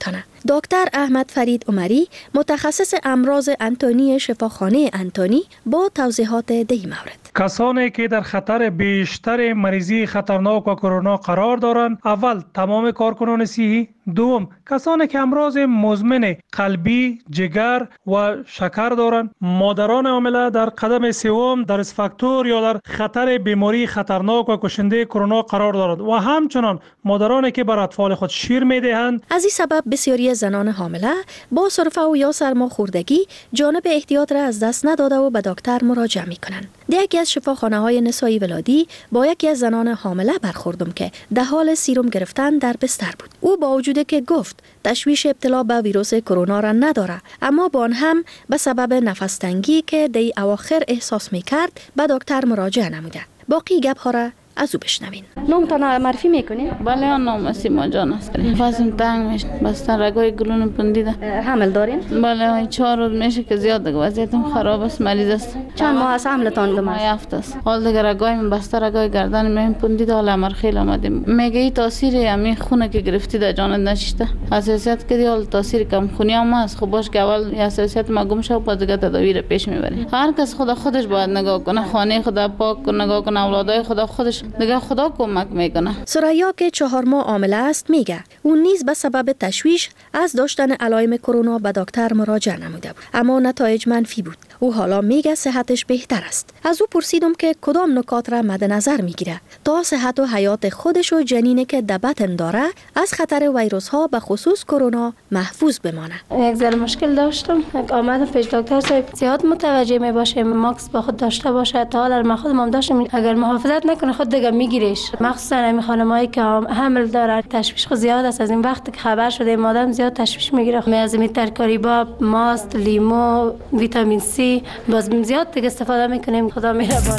دکتر احمد فرید عمری متخصص امراض انتونی شفاخانه انتونی با توضیحات دی مورد. کسانی که در خطر بیشتر مریضی خطرناک و کرونا قرار دارند، اول تمام کارکنان صحی، دوم کسانی که امراض مزمن قلبی، جگر و شکر دارند، مادران حامله در قدم سوم در ریسک فاکتور یا در خطر بیماری خطرناک و کشنده کرونا قرار دارند و همچنان مادرانی که بر اطفال خود شیر میدهند. از این سبب بسیاری زنان حامله با سرفه و یا سرماخوردگی جانب احتیاط را از دست نداده و به دکتر مراجعه میکنند. در یکی از شفاخانه های نسایی ولادی با یکی از زنان حامله برخوردم که در حال سیروم گرفتن در بستر بود. او با وجودی که گفت تشویش ابتلا به ویروس کرونا را نداره، اما با آن هم به سبب نفس تنگی که دی اواخر احساس میکرد به دکتر مراجعه نموده. باقی گپ ها را از او بشنوین. نام تا معرفی میکنی؟ بله، آن نام سیما جان است. نفسم تنگ میشه، بستن رگای گلون پندیده. حمل دارین؟ بله، چهار روز میشه که زیاد دیگه وضعیتم خراب است، مریض است. چند ماه از حملتان دو ماه هفت است. حال دیگه رگای من بسته، رگای گردن من پندیده، حال امر خیلی آمده. میگه این تاثیر همین خونه که گرفتی در جانت نشسته. حساسیت که حال تاثیر کم خونی هم است. خب باش که اول حساسیت ما گم شه، بعد دیگه تداوی رو پیش میبری. هر کس خدا خودش باید نگاه کنه، خانه خدا پاک کنه، نگاه کنه، اولادای خدا خودش دیگه خدا کمک میکنه. سریا که چهار ماه عامله است میگه اون نیز به سبب تشویش از داشتن علائم کرونا به دکتر مراجعه نموده بود، اما نتایج منفی بود. او حالا میگه صحتش بهتر است. از او پرسیدم که کدام نکات را مد نظر میگیره تا صحت و حیات خودش و جنینی که در بطن داره از خطر ویروس ها به خصوص کرونا محفوظ بمانه. یک ذره مشکل داشتم، آمدم پیش دکتر صاحب زیاد متوجه می باشه، ماکس با خود داشته باشه. تا حالا ما خودم داشتم، اگر محافظت نکنه خود دیگه میگیرش. مخصوصا همین خانمایی که حمل داره تشویش خود زیاد است. از این وقت که خبر شده مادام زیاد تشویش میگیره. می از این ترکاری با ماست، لیمو، ویتامین سی باز زیاد دیگه استفاده میکنیم. خدا مهربان.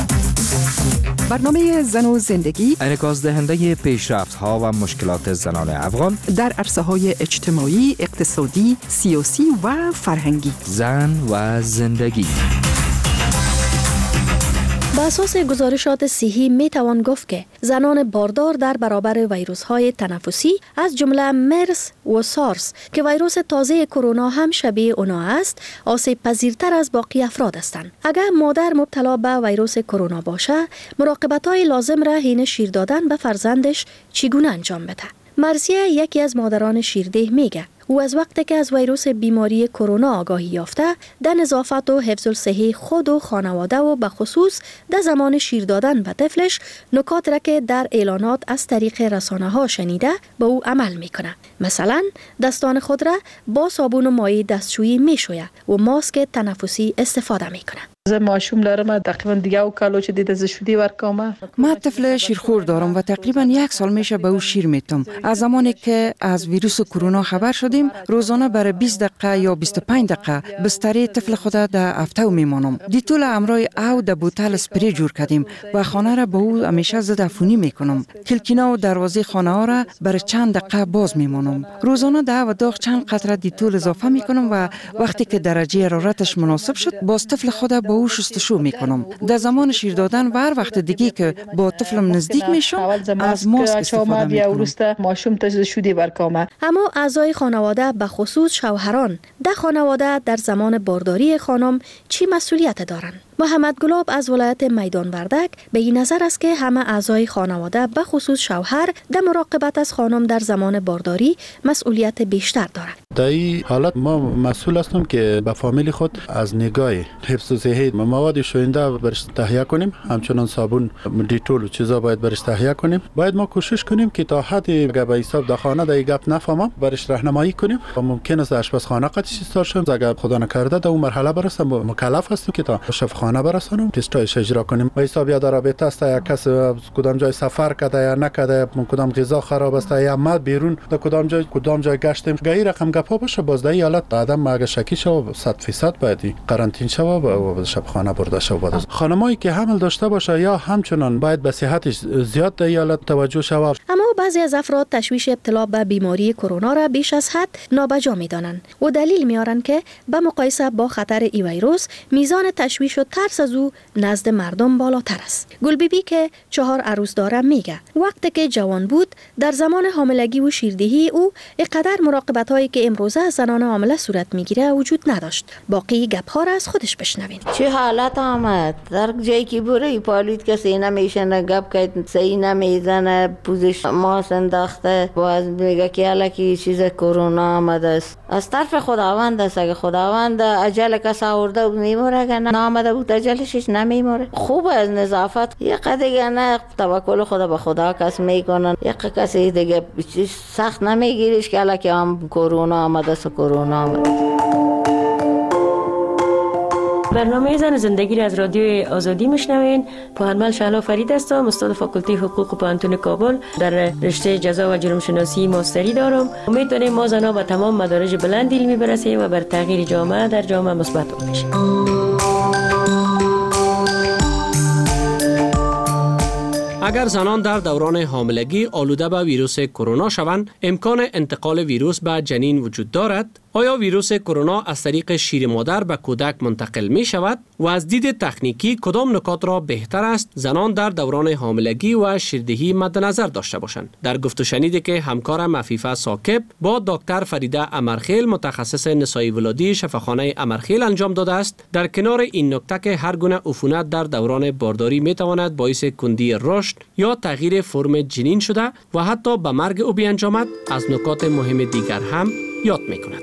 برنامه زن و زندگی انعکاس دهنده پیشرفت ها و مشکلات زنان افغان در عرصه های اجتماعی، اقتصادی، سیاسی و فرهنگی. زن و زندگی. با اساس گزارشات صحی می توان گفت که زنان باردار در برابر ویروس های تنفسی از جمله مرس و سارس که ویروس تازه کرونا هم شبیه اونا است، آسیب پذیرتر از باقی افراد هستند. اگر مادر مبتلا به ویروس کرونا باشه، مراقبت های لازم را حین شیر دادن به فرزندش چگونه انجام بده؟ مرزیه یکی از مادران شیرده میگه او از وقتی که از ویروس بیماری کرونا آگاهی یافته، در نظافت و حفظ الصحه خود و خانواده و به خصوص در زمان شیر دادن به طفلش نکات را که در اعلانات از طریق رسانه ها شنیده به او عمل میکنه. مثلا دستان خود را با صابون و مایع دستشویی میشوید و ماسک تنفسی استفاده میکنه. از ماشوم دارم تقریبا دیگه او کالو چه دیده ز شودی ورکام. ما طفل شیرخور دارم و تقریبا یک سال میشه به او شیر میتم. از زمانی که از ویروس کرونا خبر شدیم روزانه برای بیست دقیقه یا بیست و پنج دقیقه بستری طفل خود در افتو میمانم. دیتول امرای او در بوتل اسپری جور کردیم و خانه را به او همیشه ضد عفونی میکنم. کلکینا و دروازه خانه ها را برای چند دقیقه باز میمانم. روزانه در و داغ چند قطره دیتول اضافه میکنم و وقتی که درجه حرارتش مناسب شد باز طفل خود با او شستشو میکنم. در زمان شیر دادن و هر وقت دیگه که با طفلم نزدیک میشم از ماسک استفاده میکنم. ماشوم تجربه شودی ورکام. اما اعضای خانواده به خصوص شوهران در خانواده در زمان بارداری خانم چی مسئولیت دارند؟ محمد گلاب از ولایت میدان وردک به این نظر است که همه اعضای خانواده به خصوص شوهر در مراقبت از خانم در زمان بارداری مسئولیت بیشتر دارند. در این حالت ما مسئول هستیم که به فامیل خود از نگاه حفظ و صحه مواد شوینده برش تهیه کنیم، همچنان صابون، دیتول و چیزا باید برش تهیه کنیم. باید ما کوشش کنیم که تا حد به حساب در خانه در گپ نفهمم برش راهنمایی کنیم و ممکن است آشپزخانه قطعی استاد شیم. اگر خدا نکرده در اون مرحله برسیم مکلف هستیم که تا شفاخانه برسانیم، تستایش اجرا کنیم. و حساب یا رابطه است یا کس کدام جای سفر کرده یا نکرده، کدام غذا خراب است یا ما بیرون در کدام جای کدام جای گشتیم، گاهی رقم گپا باشه. باز در این حالت آدم اگه شکی شه صد درصد باید قرنطینه شه و شفاخانه برده شه. بعد خانمایی که حمل داشته باشه یا همچنان باید به صحتش زیاد در این حالت توجه شه. اما بعضی از افراد تشویش ابتلا به بیماری کرونا را بیش از حد نابجا می‌دانند و دلیل میارن که به مقایسه با خطر ای ویروس میزان تشویش و ترس از او نزد مردم بالاتر است. گلبیبی که چهار عروس داره میگه وقتی که جوان بود در زمان حاملگی و شیردهی او اینقدر مراقبت هایی که امروزه از زنان حامله صورت میگیره وجود نداشت. باقی گپ ها را از خودش بشنوین. چه حالت آمد در جایی که بره پالیت کسی نمیشنه، گپ که صحیح نمیزنه، پوزش ماس انداخته، باز میگه که الکی چیز کرونا آمده است. از طرف خداوند است. اگه خداوند اجل کس آورده بود میموره، اگه نامده بود اجلش نمیموره. خوب از نظافت یک دیگه نه توکل خدا به خدا کس میکنن، یک کسی دیگه چیز سخت نمیگیریش که الکی هم کرونا آمده است. کرونا آمده. برنامه زن زندگی را از رادیو آزادی میشنوین. پوهنمل شهلا فرید هستم، استاد فاکولته حقوق پوهنتون کابل. در رشته جزا و جرم شناسی ماستری دارم. امیدواریم ما زنها به تمام مدارج بلند علمی برسیم و بر تغییر جامعه در جامعه مثبت باشیم. اگر زنان در دوران حاملگی آلوده به ویروس کرونا شوند، امکان انتقال ویروس به جنین وجود دارد. آیا ویروس کرونا از طریق شیر مادر به کودک منتقل می شود و از دید تکنیکی کدام نکات را بهتر است زنان در دوران حاملگی و شیردهی مد نظر داشته باشند؟ در گفت و شنیدی که همکارم عفیفه ثاقب با دکتر فریده امرخیل متخصص نسایی ولادی شفاخانه امرخیل انجام داده است، در کنار این نکته که هر گونه عفونت در دوران بارداری می تواند باعث کندی رشد یا تغییر فرم جنین شده و حتی به مرگ او بیانجامد، از نکات مهم دیگر هم یاد می کند.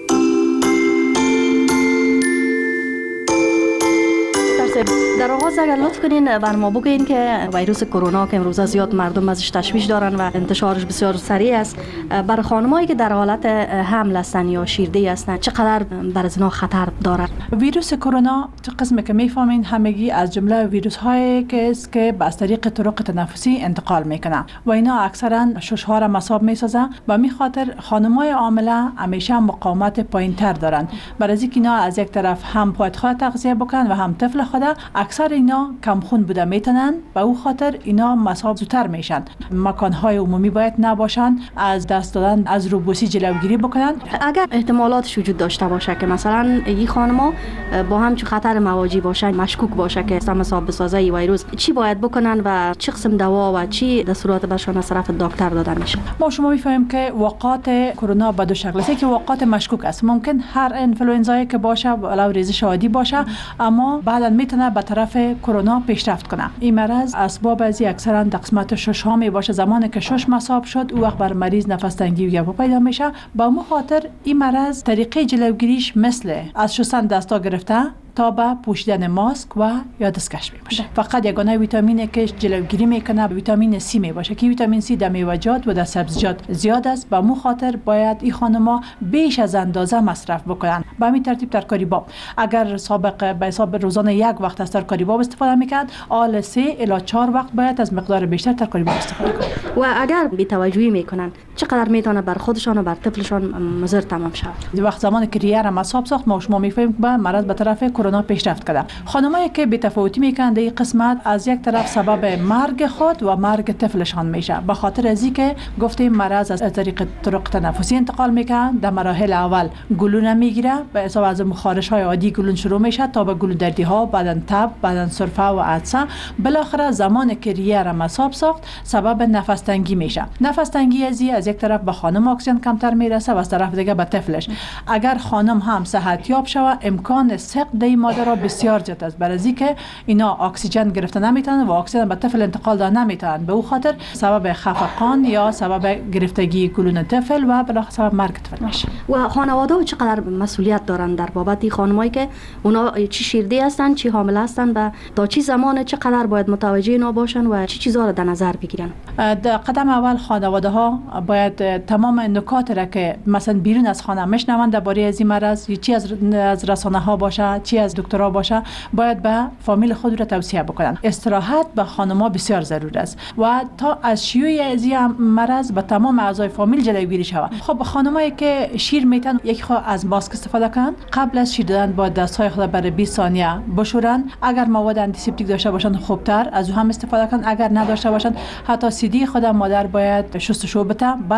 در آغاز اگر لطف کنین بر ما بگین که ویروس کرونا که امروز زیاد مردم ازش تشویش دارن و انتشارش بسیار سریع است، برای خانمایی که در حالت حمل هستن یا شیرده هستن چقدر بر از اینا خطر داره؟ ویروس کرونا چه قسمی که میفهمین همگی از جمله ویروس هایی که است که از طریق طرق تنفسی انتقال میکنه و اینا اکثرا ششها را مصاب میسازن و می خاطر خانمای حامله همیشه مقاومت پایینتر دارن، برای اینکه اینا از یک طرف هم پایت خود تغذیه بکنن و هم طفل خود، اکثر اینا کم خون بوده میتونن و او خاطر اینا مصاب زودتر میشن. مکانهای عمومی باید نباشن، از دست دادن از روبوسی جلوگیری بکنن. اگر احتمالاتش وجود داشته باشه که مثلا این خانما با همچون خطر مواجه باشن، مشکوک باشه که مصاب بسازه ای ویروس، چی باید بکنن و چه قسم دوا و چی دستورات برشان از طرف دکتر دادن میشه؟ ما شما میفهمیم که وقات کرونا به دو شکل است. که وقات مشکوک است، ممکن هر انفلوئنزایی که باشه ولو ریزش عادی باشه اما بعدا میتونه به طرف کرونا پیشرفت کنه. این مرض اسباب از اکثرا در قسمت شش ها می باشه. زمانی که شش مصاب شد او وقت بر مریض نفس تنگی و گپا پیدا میشه. با مو خاطر این مرض طریقه جلوگیریش مثل از شستن دستا گرفته تا به پوشیدن ماسک و یا دستکش می باشه. فقط یگانه ویتامینی که جلوگیری میکنه ویتامین سی می باشه که ویتامین سی در میوه‌جات و در سبزیجات زیاد است. با مو خاطر باید این خانم‌ها بیش از اندازه مصرف بکنن. به همین ترتیب ترکاری باب اگر سابق به حساب روزانه یک وقت از ترکاری باب استفاده میکرد، آل سه الی چهار وقت باید از مقدار بیشتر ترکاری باب استفاده کنند. و اگر بی‌توجهی میکنن چقدر میتونه بر خودشان و بر طفلشان مضر تمام شود؟ وقت زمانی که ریه را مصاب ساخت ما شما میفهمیم به مرض به طرف کرونا پیشرفت کرده. خانمایی که بی‌تفاوتی میکنند این قسمت از یک طرف سبب مرگ خود و مرگ طفلشان میشه، به خاطر از اینکه گفتیم مرض از طریق طرق تنفسی انتقال میکنه. در مراحل اول گلوله میگیره، به حساب از مخارش های عادی گلون شروع میشه تا به گلو دردی ها، بعداً تب، بعداً سرفه و عطسه. بالاخره زمان که ریه را مصاب ساخت سبب نفس تنگی میشه. نفس تنگی ازی از یک طرف به خانم اکسیژن کمتر میرسه و از طرف دیگه به طفلش. اگر خانم هم صحت یاب شود امکان سقط مادر را بسیار زیاد است، برای اینکه اینا اکسیژن گرفته نمیتونن و اکسیژن به طفل انتقال دادن نمیتونن. به او خاطر سبب خفقان یا سبب گرفتگی گلون طفل و بالاخره سبب مرگ طفل میشه. و خانواده چقدر مسئولیت دارن در بابت خانمایی که اونا چی شیرده هستن، چی حامله هستن و تا چی زمان چقدر باید متوجه اینا باشن و چی چیزا رو در نظر بگیرن؟ در قدم اول خانواده ها باید تمام نکات را که مثلا بیرون از خانه میشنوند درباره از این مرض، چی از از رسانه ها باشه، چی از دکترها باشه، باید به فامیل خود را توصیه بکنن. استراحت به خانم‌ها بسیار ضروری است و تا از شیوع از این مرض به تمام اعضای فامیل جلوگیری شود. خب خانمایی که شیر میتن یک خو از ماسک استفاده کنن، قبل از شیر دادن با دستهای خود برای بیست ثانیه بشورن. اگر مواد آنتی سپتیک داشته باشن خوبتر از او هم استفاده کنن. اگر نداشته باشن حتی سیدی خود مادر باید شستشو بده. بعد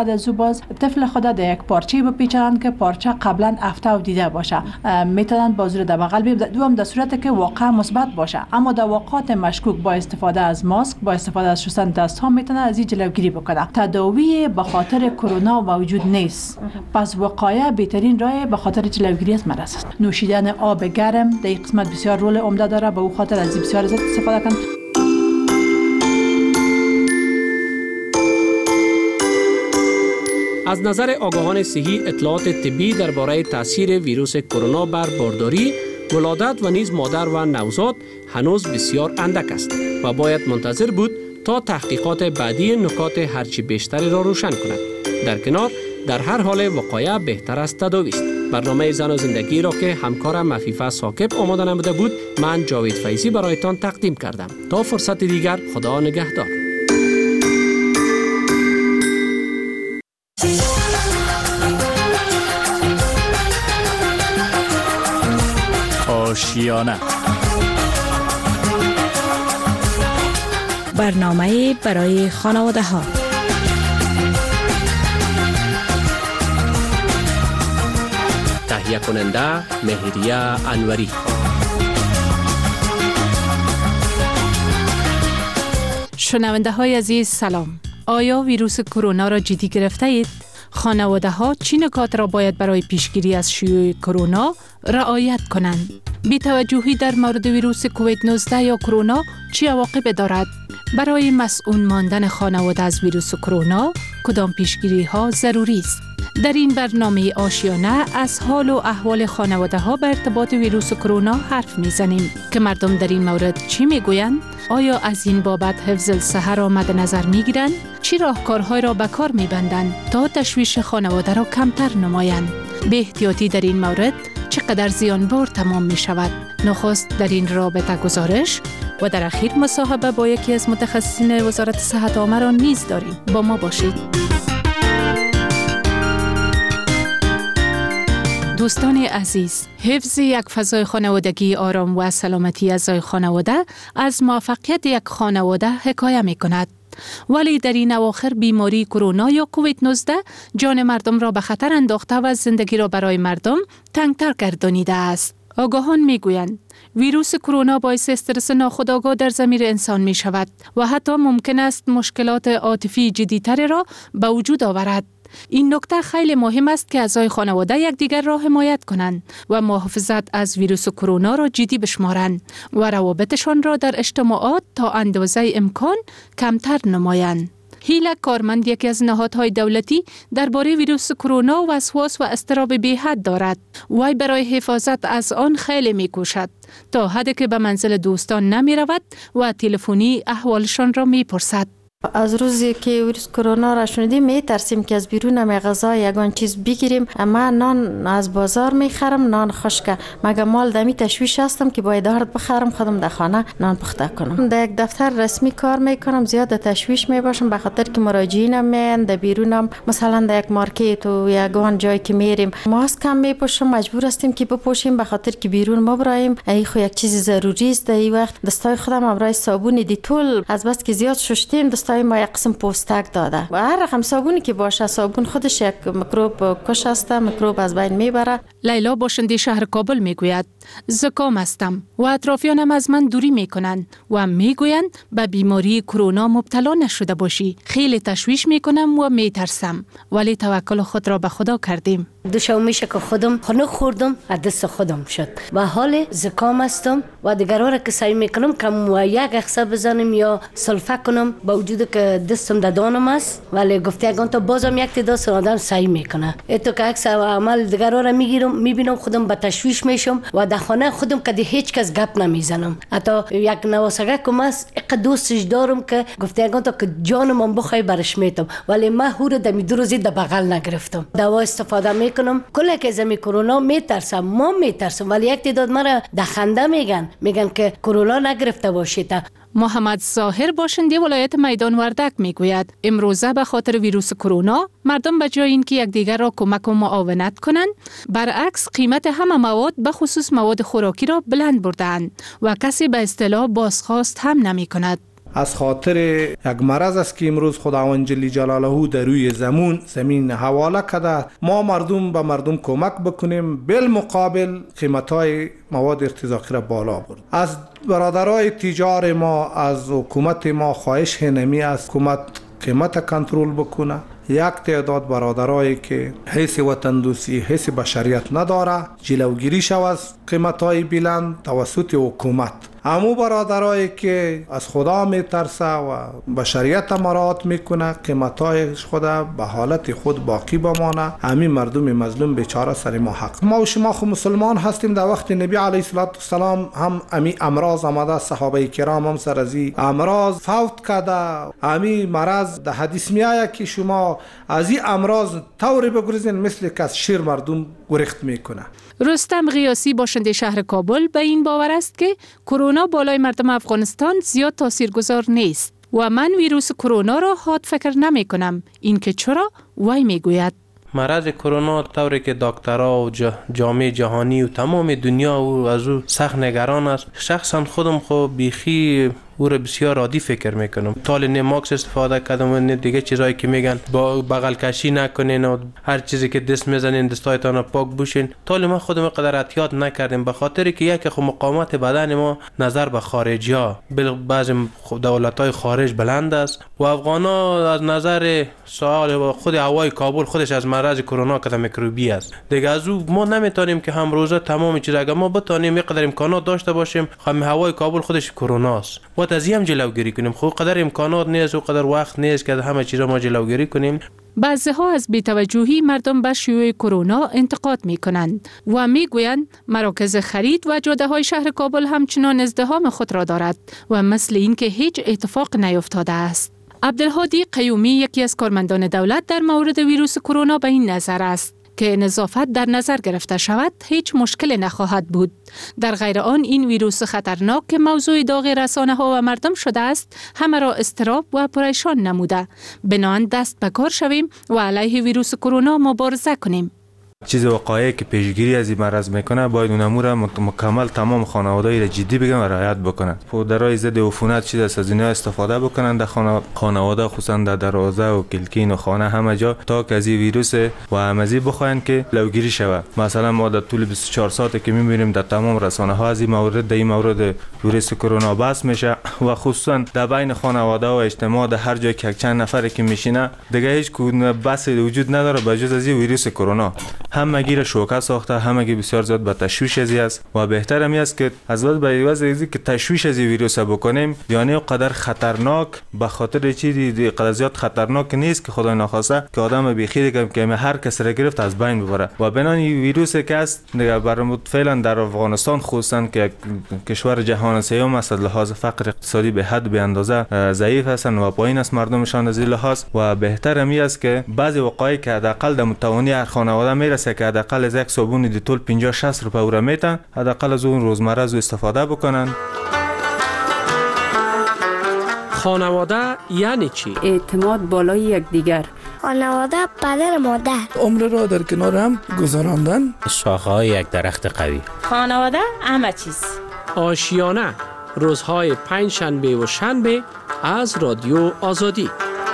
بعد از او باز طفل خود در یک پارچه بپیچند که پارچه قبلا افتاو دیده باشه. میتونن بازور در بغل بیب دوم در صورت که واقع مثبت باشه. اما در واقعات مشکوک با استفاده از ماسک، با استفاده از شستن دست ها میتونه از این جلوگیری بکنه. تداوی به خاطر کرونا موجود نیست. پس وقایع بهترین راه به خاطر جلوگیری از مرض است. نوشیدن آب گرم در این قسمت بسیار رول عمده داره، به او خاطر از بسیار زیاد استفاده کن. از نظر آگاهان صحی اطلاعات طبی درباره تاثیر ویروس کرونا بر بارداری، ولادت و نیز مادر و نوزاد هنوز بسیار اندک است و باید منتظر بود تا تحقیقات بعدی نکات هرچی بیشتری را روشن کند. در کنار در هر حال وقایع بهتر است تداوی است. برنامه زن و زندگی را که همکارم مفیفه ساکب آماده نموده بود، من جاوید فیضی برایتان تقدیم کردم. تا فرصت دیگر، خدا نگهدار. آشیانه برنامه برای خانواده ها. تهیه کننده مهریه انوری. شنونده های عزیز سلام. آیا ویروس کرونا را جدی گرفته اید؟ خانواده ها چی نکات را باید برای پیشگیری از شیوع کرونا رعایت کنند؟ بی توجهی در مورد ویروس کووید نوزده یا کرونا چی عواقب دارد؟ برای مسئول ماندن خانواده از ویروس کرونا کدام پیشگیری ها ضروری است؟ در این برنامه آشیانه از حال و احوال خانواده ها به ارتباط ویروس کرونا حرف میزنیم که مردم در این مورد چی میگویند؟ آیا از این بابت حفظ الصحه را مد نظر میگیرند؟ چی راهکارهای را به کار میبندند تا تشویش خانواده را کمتر نمایند؟ به احتیاطی در این مورد چقدر زیانبار تمام می شود؟ نخست در این رابطه گزارش و در اخیر مصاحبه با یکی از متخصصین وزارت صحت عامه را نیز داریم. با ما باشید. دوستان عزیز، حفظ یک فضای خانوادگی آرام و سلامتی اعضای خانواده از موفقیت یک خانواده حکایه می کند. ولی در این اواخر بیماری کرونا یا کووید نوزده جان مردم را به خطر انداخته و زندگی را برای مردم تنگتر گردانیده است. آگاهان می گویند ویروس کرونا باعث استرس ناخودآگاه در ضمیر انسان می شود و حتی ممکن است مشکلات عاطفی جدی‌تر را به وجود آورد. این نکته خیلی مهم است که اعضای خانواده یکدیگر را حمایت کنند و محافظت از ویروس کرونا را جدی بشمارند و روابطشان را در اجتماعات تا اندازه امکان کمتر نمایند. هیلک کارمند یکی از نهادهای دولتی درباره ویروس کرونا وسواس و اضطراب بی‌حد دارد. وی برای حفاظت از آن خیلی می‌کوشد تا حدی که به منزل دوستان نمی رود و تلفنی احوالشان را می‌پرسد. از روزی که ویروس کرونا را شنیدیم می ترسیم که از بیرون می غذا یگان چیز بگیریم. اما نان از بازار می خرم، نان خشک. مگه مال دمی تشویش هستم که باید دارد بخرم خودم در خانه نان پخته کنم. در یک دفتر رسمی کار می کنم، زیاد تشویش می باشم به خاطر که مراجعینم میان. در بیرونم مثلا در یک مارکت و یگان جایی که میریم ماسک هم می پوشم، مجبور هستیم که بپوشیم به خاطر که بیرون ما برایم. ای خو یک چیز ضروری است. در این وقت دستای خودم برای صابون دیتول از بس که زیاد شستیم دستای ما یک قسم پوستک داده و هر رقم صابونی که باشه صابون خودش یک میکروب کش است، میکروب از بین میبره. لیلا باشنده شهر کابل میگوید زکام هستم و اطرافیانم از من دوری میکنند و میگویند به بیماری کرونا مبتلا نشده باشی. خیلی تشویش میکنم و میترسم ولی توکل خود را به خدا کردیم. دو شو میشه که خودم خنک خوردم از دست خودم شد و حال زکام هستم و دیگرها را که سعی میکنم کم و یک اخسه بزنم یا سلفه کنم با وجود که دستم ددانم است ولی گفته اگه تا بازم یک تعداد آدم سعی میکنه اتو که عکس عمل دیگرها را میگیرم میبینم خودم به تشویش میشم و در خانه خودم که هیچ کس گپ نمیزنم. حتی یک نواسگه کم است اق دوستش دارم که گفته اگه تا که جانم بخوای برش میتم ولی من هور دمی دو روزی در بغل نگرفتم. دوا استفاده می کنم کلا که زمین کرونا میترسم ما میترسم ولی یک تعداد مرا دخنده میگن میگن که کرونا نگرفته باشید. محمد ظاهر باشنده ولایت میدان وردک میگوید امروزه به خاطر ویروس کرونا مردم به جای اینکه یکدیگر را کمک و معاونت کنند برعکس قیمت همه مواد به خصوص مواد خوراکی را بلند بردند و کسی به اصطلاح بازخواست هم نمی کند. از خاطر یک مرض است که امروز خداوند جل جلاله در روی زمین زمین حواله کرده، ما مردم به مردم کمک بکنیم، بالمقابل قیمت‌های مواد ارتزاقی را بالا برد. از برادرای تجار ما، از حکومت ما خواهش نمی است حکومت قیمت کنترل بکنه. یک تعداد برادرایی که حیث وطن دوستی، حیث بشریت نداره، جلوگیری شود از قیمت‌های بلند توسط حکومت. همو برادرایی که از خدا میترسه و بشریت مراعات میکنه، قیمت‌های خود به حالت خود باقی بمانه. همین مردم مظلوم بیچاره سر ما حق. ما و شما خو مسلمان هستیم. در وقت نبی علیه السلام هم امی امراض آمده، صحابه کرام هم سر از این امراض فوت کرده. امی مرض در حدیث میآید که شما از این امراض طوری بگریزین مثل که از شیر مردم گریخت میکنه. رستم غیاسی باشنده شهر کابل به این باور است که کرونا بالای مردم افغانستان زیاد تاثیرگذار نیست و من ویروس کرونا را حاد فکر نمی کنم. این که چرا؟ وی می گوید مرض کرونا طوری که دکترها و جامعه جهانی و تمام دنیا و از او سخت نگران است، شخصا خودم خو بیخی او را بسیار عادی فکر میکنم. تال نه ماکس استفاده کردم و نه دیگه چیزایی که میگن با بغل کشی نکنین و هر چیزی که دست میزنین دستایتان پاک بوشین. تال ما خودم قدر احتیاط نکردیم به خاطر که یک خو مقاومت بدن ما نظر به خارجی ها بعضی دولت‌های خارج بلند است و افغانا از نظر سوال خود هوای کابل خودش از مرض کرونا کده میکروبی است. دیگه از او ما نمیتونیم که هم روزه تمام چیز اگه ما بتونیم یک قدر امکانات داشته باشیم، هم هوای کابل خودش کرونا است. از این هم جلوگیری کنیم. خب قدر امکانات نیست و قدر وقت نیست که همه چیزا ما جلوگیری کنیم. بعضی ها از بی‌توجهی مردم به شیوع کرونا انتقاد می کنند و می گویند مراکز خرید و جاده های شهر کابل همچنان ازدحام خود را دارد و مثل این که هیچ اتفاق نیفتاده است. عبدالهادی قیومی یکی از کارمندان دولت در مورد ویروس کرونا به این نظر است که نظافت در نظر گرفته شود هیچ مشکل نخواهد بود. در غیر آن این ویروس خطرناک که موضوع داغ رسانه ها و مردم شده است همه را اضطراب و پریشان نموده. بنابراین دست به کار شویم و علیه ویروس کرونا مبارزه کنیم. چیز واقعی که پیشگیری از این مرض میکنه باید اون امور مکمل تمام خانواده‌ای را جدی بگن و رعایت بکنن. پودرای ضد عفونت چیز از اینا استفاده بکنن در خانواده، خصوصا در دروازه و کلکین و خانه همه جا، تا که از این ویروس و همزی بخواین که لوگیری شود. مثلا ما در طول بیست و چهار ساعته که میبینیم در تمام رسانه ها از این مورد در این مورد ویروس کرونا بحث میشه و خصوصا در بین خانواده و اجتماع در هر جای که چند نفری که میشینه دیگه هیچ کدوم بحث وجود نداره به جز از این ویروس کرونا. همگی را شوکه ساخته، همگی بسیار زیاد به تشویش ازی است و بهتر می است که از وقت به واسه ازی که تشویش از ویروس بکنیم، یعنی قدر خطرناک به خاطر چیزی قدر زیاد خطرناک نیست که خدای نخواسته که آدم بیخی دیگه که هر کس را گرفت از بین ببره و بنان این ویروس که است دیگه برمود فعلا در افغانستان خصوصا که کشور جهان سوم است، لحاظ فقر اقتصادی به حد به اندازه ضعیف هستند و پایین است مردمشان از این لحاظ و بهتر می است که بعضی وقایع که حداقل در متوانی هر خانواده میرسه که حداقل از یک صابون دیتول پنجاه شصت روپیه اورا میتن، حداقل از اون روزمره از استفاده بکنن. خانواده یعنی چی؟ اعتماد بالای یکدیگر. خانواده پدر مادر. عمر را در کنار هم گذراندن. شاخه‌های یک درخت قوی. خانواده همه چیز. آشیانه روزهای پنج شنبه و شنبه از رادیو آزادی.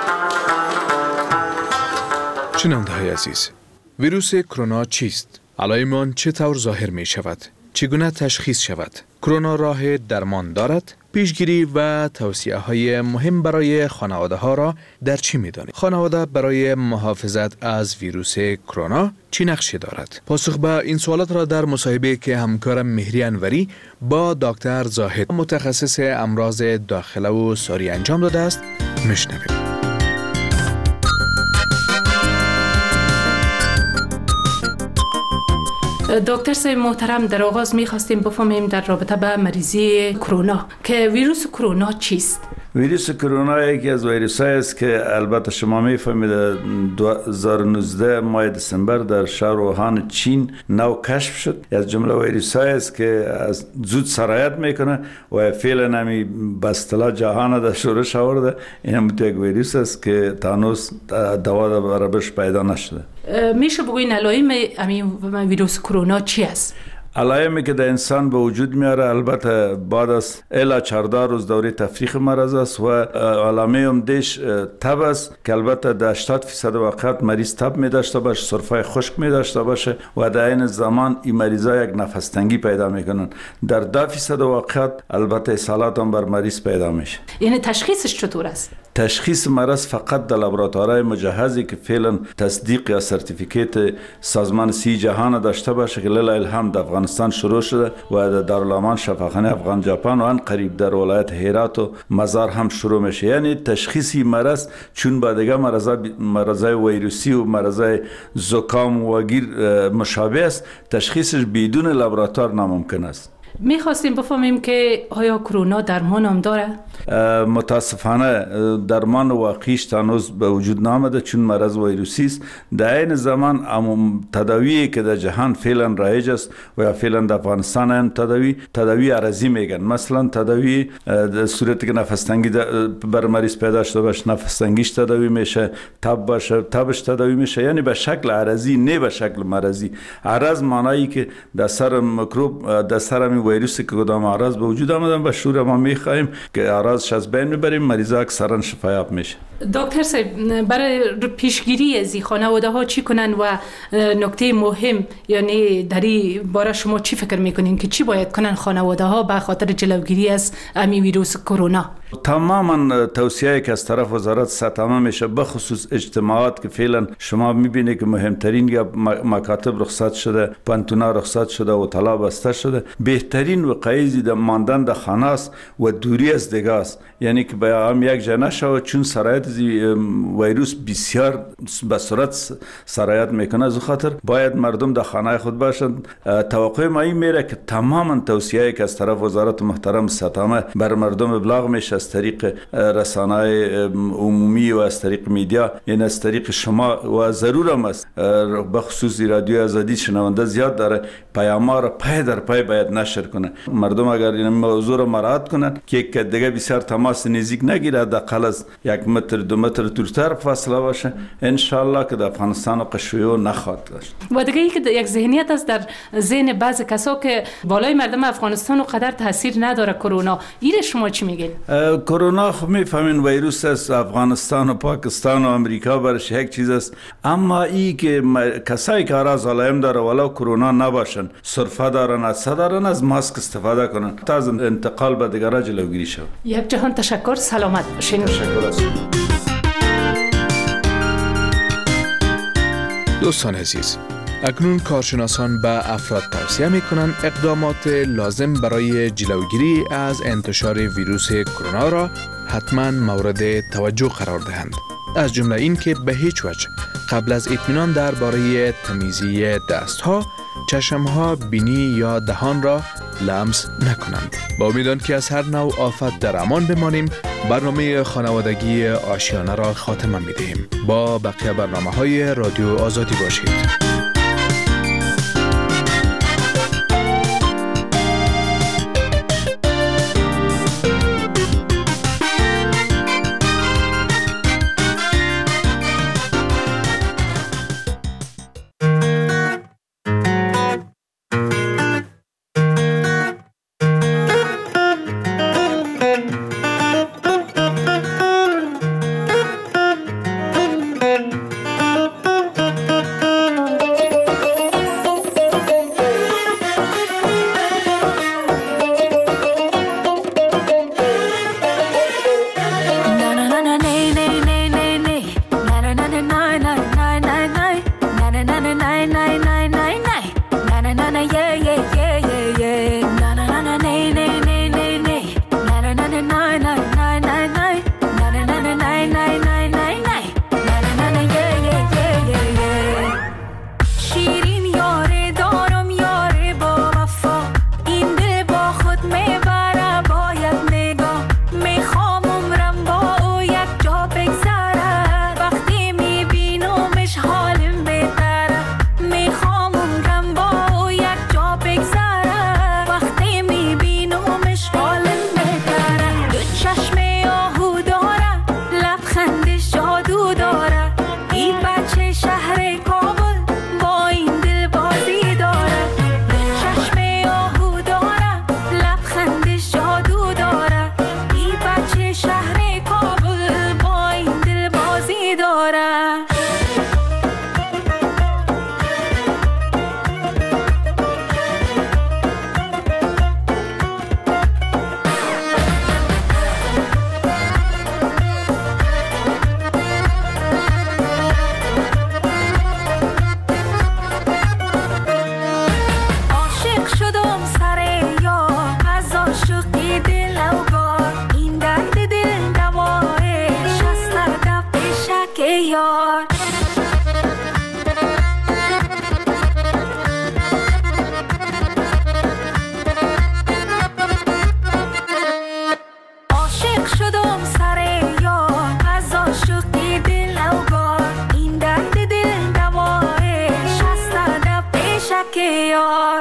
شنونده های عزیز، ویروس کرونا چیست؟ علائم چطور ظاهر می شود؟ چگونه تشخیص شود؟ کرونا راه درمان دارد؟ پیشگیری و توصیه های مهم برای خانواده ها را در چی می دانید؟ خانواده برای محافظت از ویروس کرونا چی نقشی دارد؟ پاسخ به این سوالات را در مصاحبه که همکارم مهری انوری با دکتر زاهد متخصص امراض داخله و ساری انجام داده است میشنویم. دکتر صاحب محترم، در آغاز می‌خواستیم بفهمیم در رابطه با مریضی کرونا که ویروس کرونا چیست؟ ویروس کرونا یکی از ویروس‌هایی است که البته شما می‌فهمید دو هزار و نوزده ماه دسامبر در شهر ووهان چین نو کشف شد. از جمله ویروس‌هایی است که از زود سرایت میکنه و فعلا همی به اصطلاح جهان در شورش آورده. این هم یک ویروس است که تا هنوز دوا برابرش پیدا نشده. میشه بگوین علائم همین ویروس کرونا چی است؟ علائمی که در انسان به وجود میاره البته بعد از الی چهارده روز دوره تفریق مرض است و علامه عمده‌اش تب است که البته در هشتاد درصد وقت مریض تب می داشته باشه، سرفه خشک می داشته باشه و در این زمان این مریضا یک نفس تنگی پیدا میکنن. در ده درصد وقت البته اسهالات هم بر مریض پیدا میشه. یعنی تشخیصش چطور است؟ تشخیص مرض فقط در لابراتوارهای مجهزی که فعلا تصدیق یا سرتیفیکیت سازمان سی جهان داشته باشه که لله الحمد در افغانستان شروع شده و در دارالامان شفاخانه افغان ژاپن و آن قریب در ولایت هرات و مزار هم شروع میشه. یعنی تشخیصی مرض چون با دیگه مرضای ویروسی و مرضای زکام و گیر مشابه است، تشخیصش بدون لابراتوار ناممکن است. میخواستیم بفهمیم که آیا کرونا درمان هم داره؟ متاسفانه درمان واقعیش تانوز به وجود نامده چون مرض ویروسی است. در این زمان تداویی که در جهان فعلا رایج است و یا فعلا در افغانستان هم تداوی تداوی عرضی میگن. مثلا تداوی در صورتی که نفس تنگی بر مریض پیدا شده باشه نفس تنگیش تداوی میشه، تب باشه تبش تداوی میشه، یعنی به شکل عرضی نه به شکل مرضی. عرض معنایی که در سر میکروب در سر ویروسی که کدام اعراض به وجود آمدن و شور ما میخوایم که اعراضش از بین میبریم، مریضا اکثرا شفایاب میشه. دکتر صاحب برای پیشگیری از این خانواده ها چی کنن و نکته مهم یعنی در این باره شما چی فکر میکنین که چی باید کنن خانواده ها به خاطر جلوگیری از امی ویروس کرونا؟ تماما توصیه‌ای که از طرف وزارت صحت عامه میشه به خصوص اجتماعات که فعلا شما میبینید که مهمترین یا مکاتب رخصت شده، پانتونا رخصت شده و طلا بسته شده، بهترین وقایع در ماندن در خانه است و دوری از دیگه است. یعنی که به هم یک جا نشود چون سرایت ویروس بسیار به سرعت سرایت میکنه. از خاطر باید مردم در خانه خود باشند. توقع ما این میره که تماما توصیه‌ای که از طرف وزارت محترم صحت عامه بر مردم ابلاغ میشه از طریق رسانه‌های عمومی و از طریق میدیا، یعنی از طریق شما و ضرور هم است به خصوص رادیو آزادی شنونده زیاد داره، پیام‌ها را پای در پای باید نشر کنه. مردم اگر این موضوع را مراعات کنن که یک دیگه بسیار تماس نزدیک نگیره، حداقل از یک متر دو متر دورتر فاصله باشه، ان شاء الله که در افغانستان قشویو نخواهد داشت. و دیگه ای که یک ذهنیت است در ذهن بعضی کسا که بالای مردم افغانستان و قدر تاثیر نداره کرونا، این شما چی میگین؟ کرونا خب میفهمین ویروس است، افغانستان و پاکستان و امریکا برش یک چیز است، اما ای که کسایی که اعراض علائم داره ولو کرونا نباشن، سرفه دارن، عطسه دارن، از ماسک استفاده کنن تا از انتقال به دیگران جلوگیری شود. یک جهان تشکر، سلامت باشین. تشکر است. دوستان عزیز، اکنون کارشناسان به افراد توصیه می کنند اقدامات لازم برای جلوگیری از انتشار ویروس کرونا را حتما مورد توجه قرار دهند. از جمله این که به هیچ وجه قبل از اطمینان درباره تمیزی دستها، چشمها، بینی یا دهان را لمس نکنند. با امید که از هر نوع آفت در امان بمانیم، برنامه خانوادگی آشیانه را خاتمه می دهیم. با بقیه برنامه های رادیو آزادی باشید. شهر کابل با این دل بازی داره، چشم یا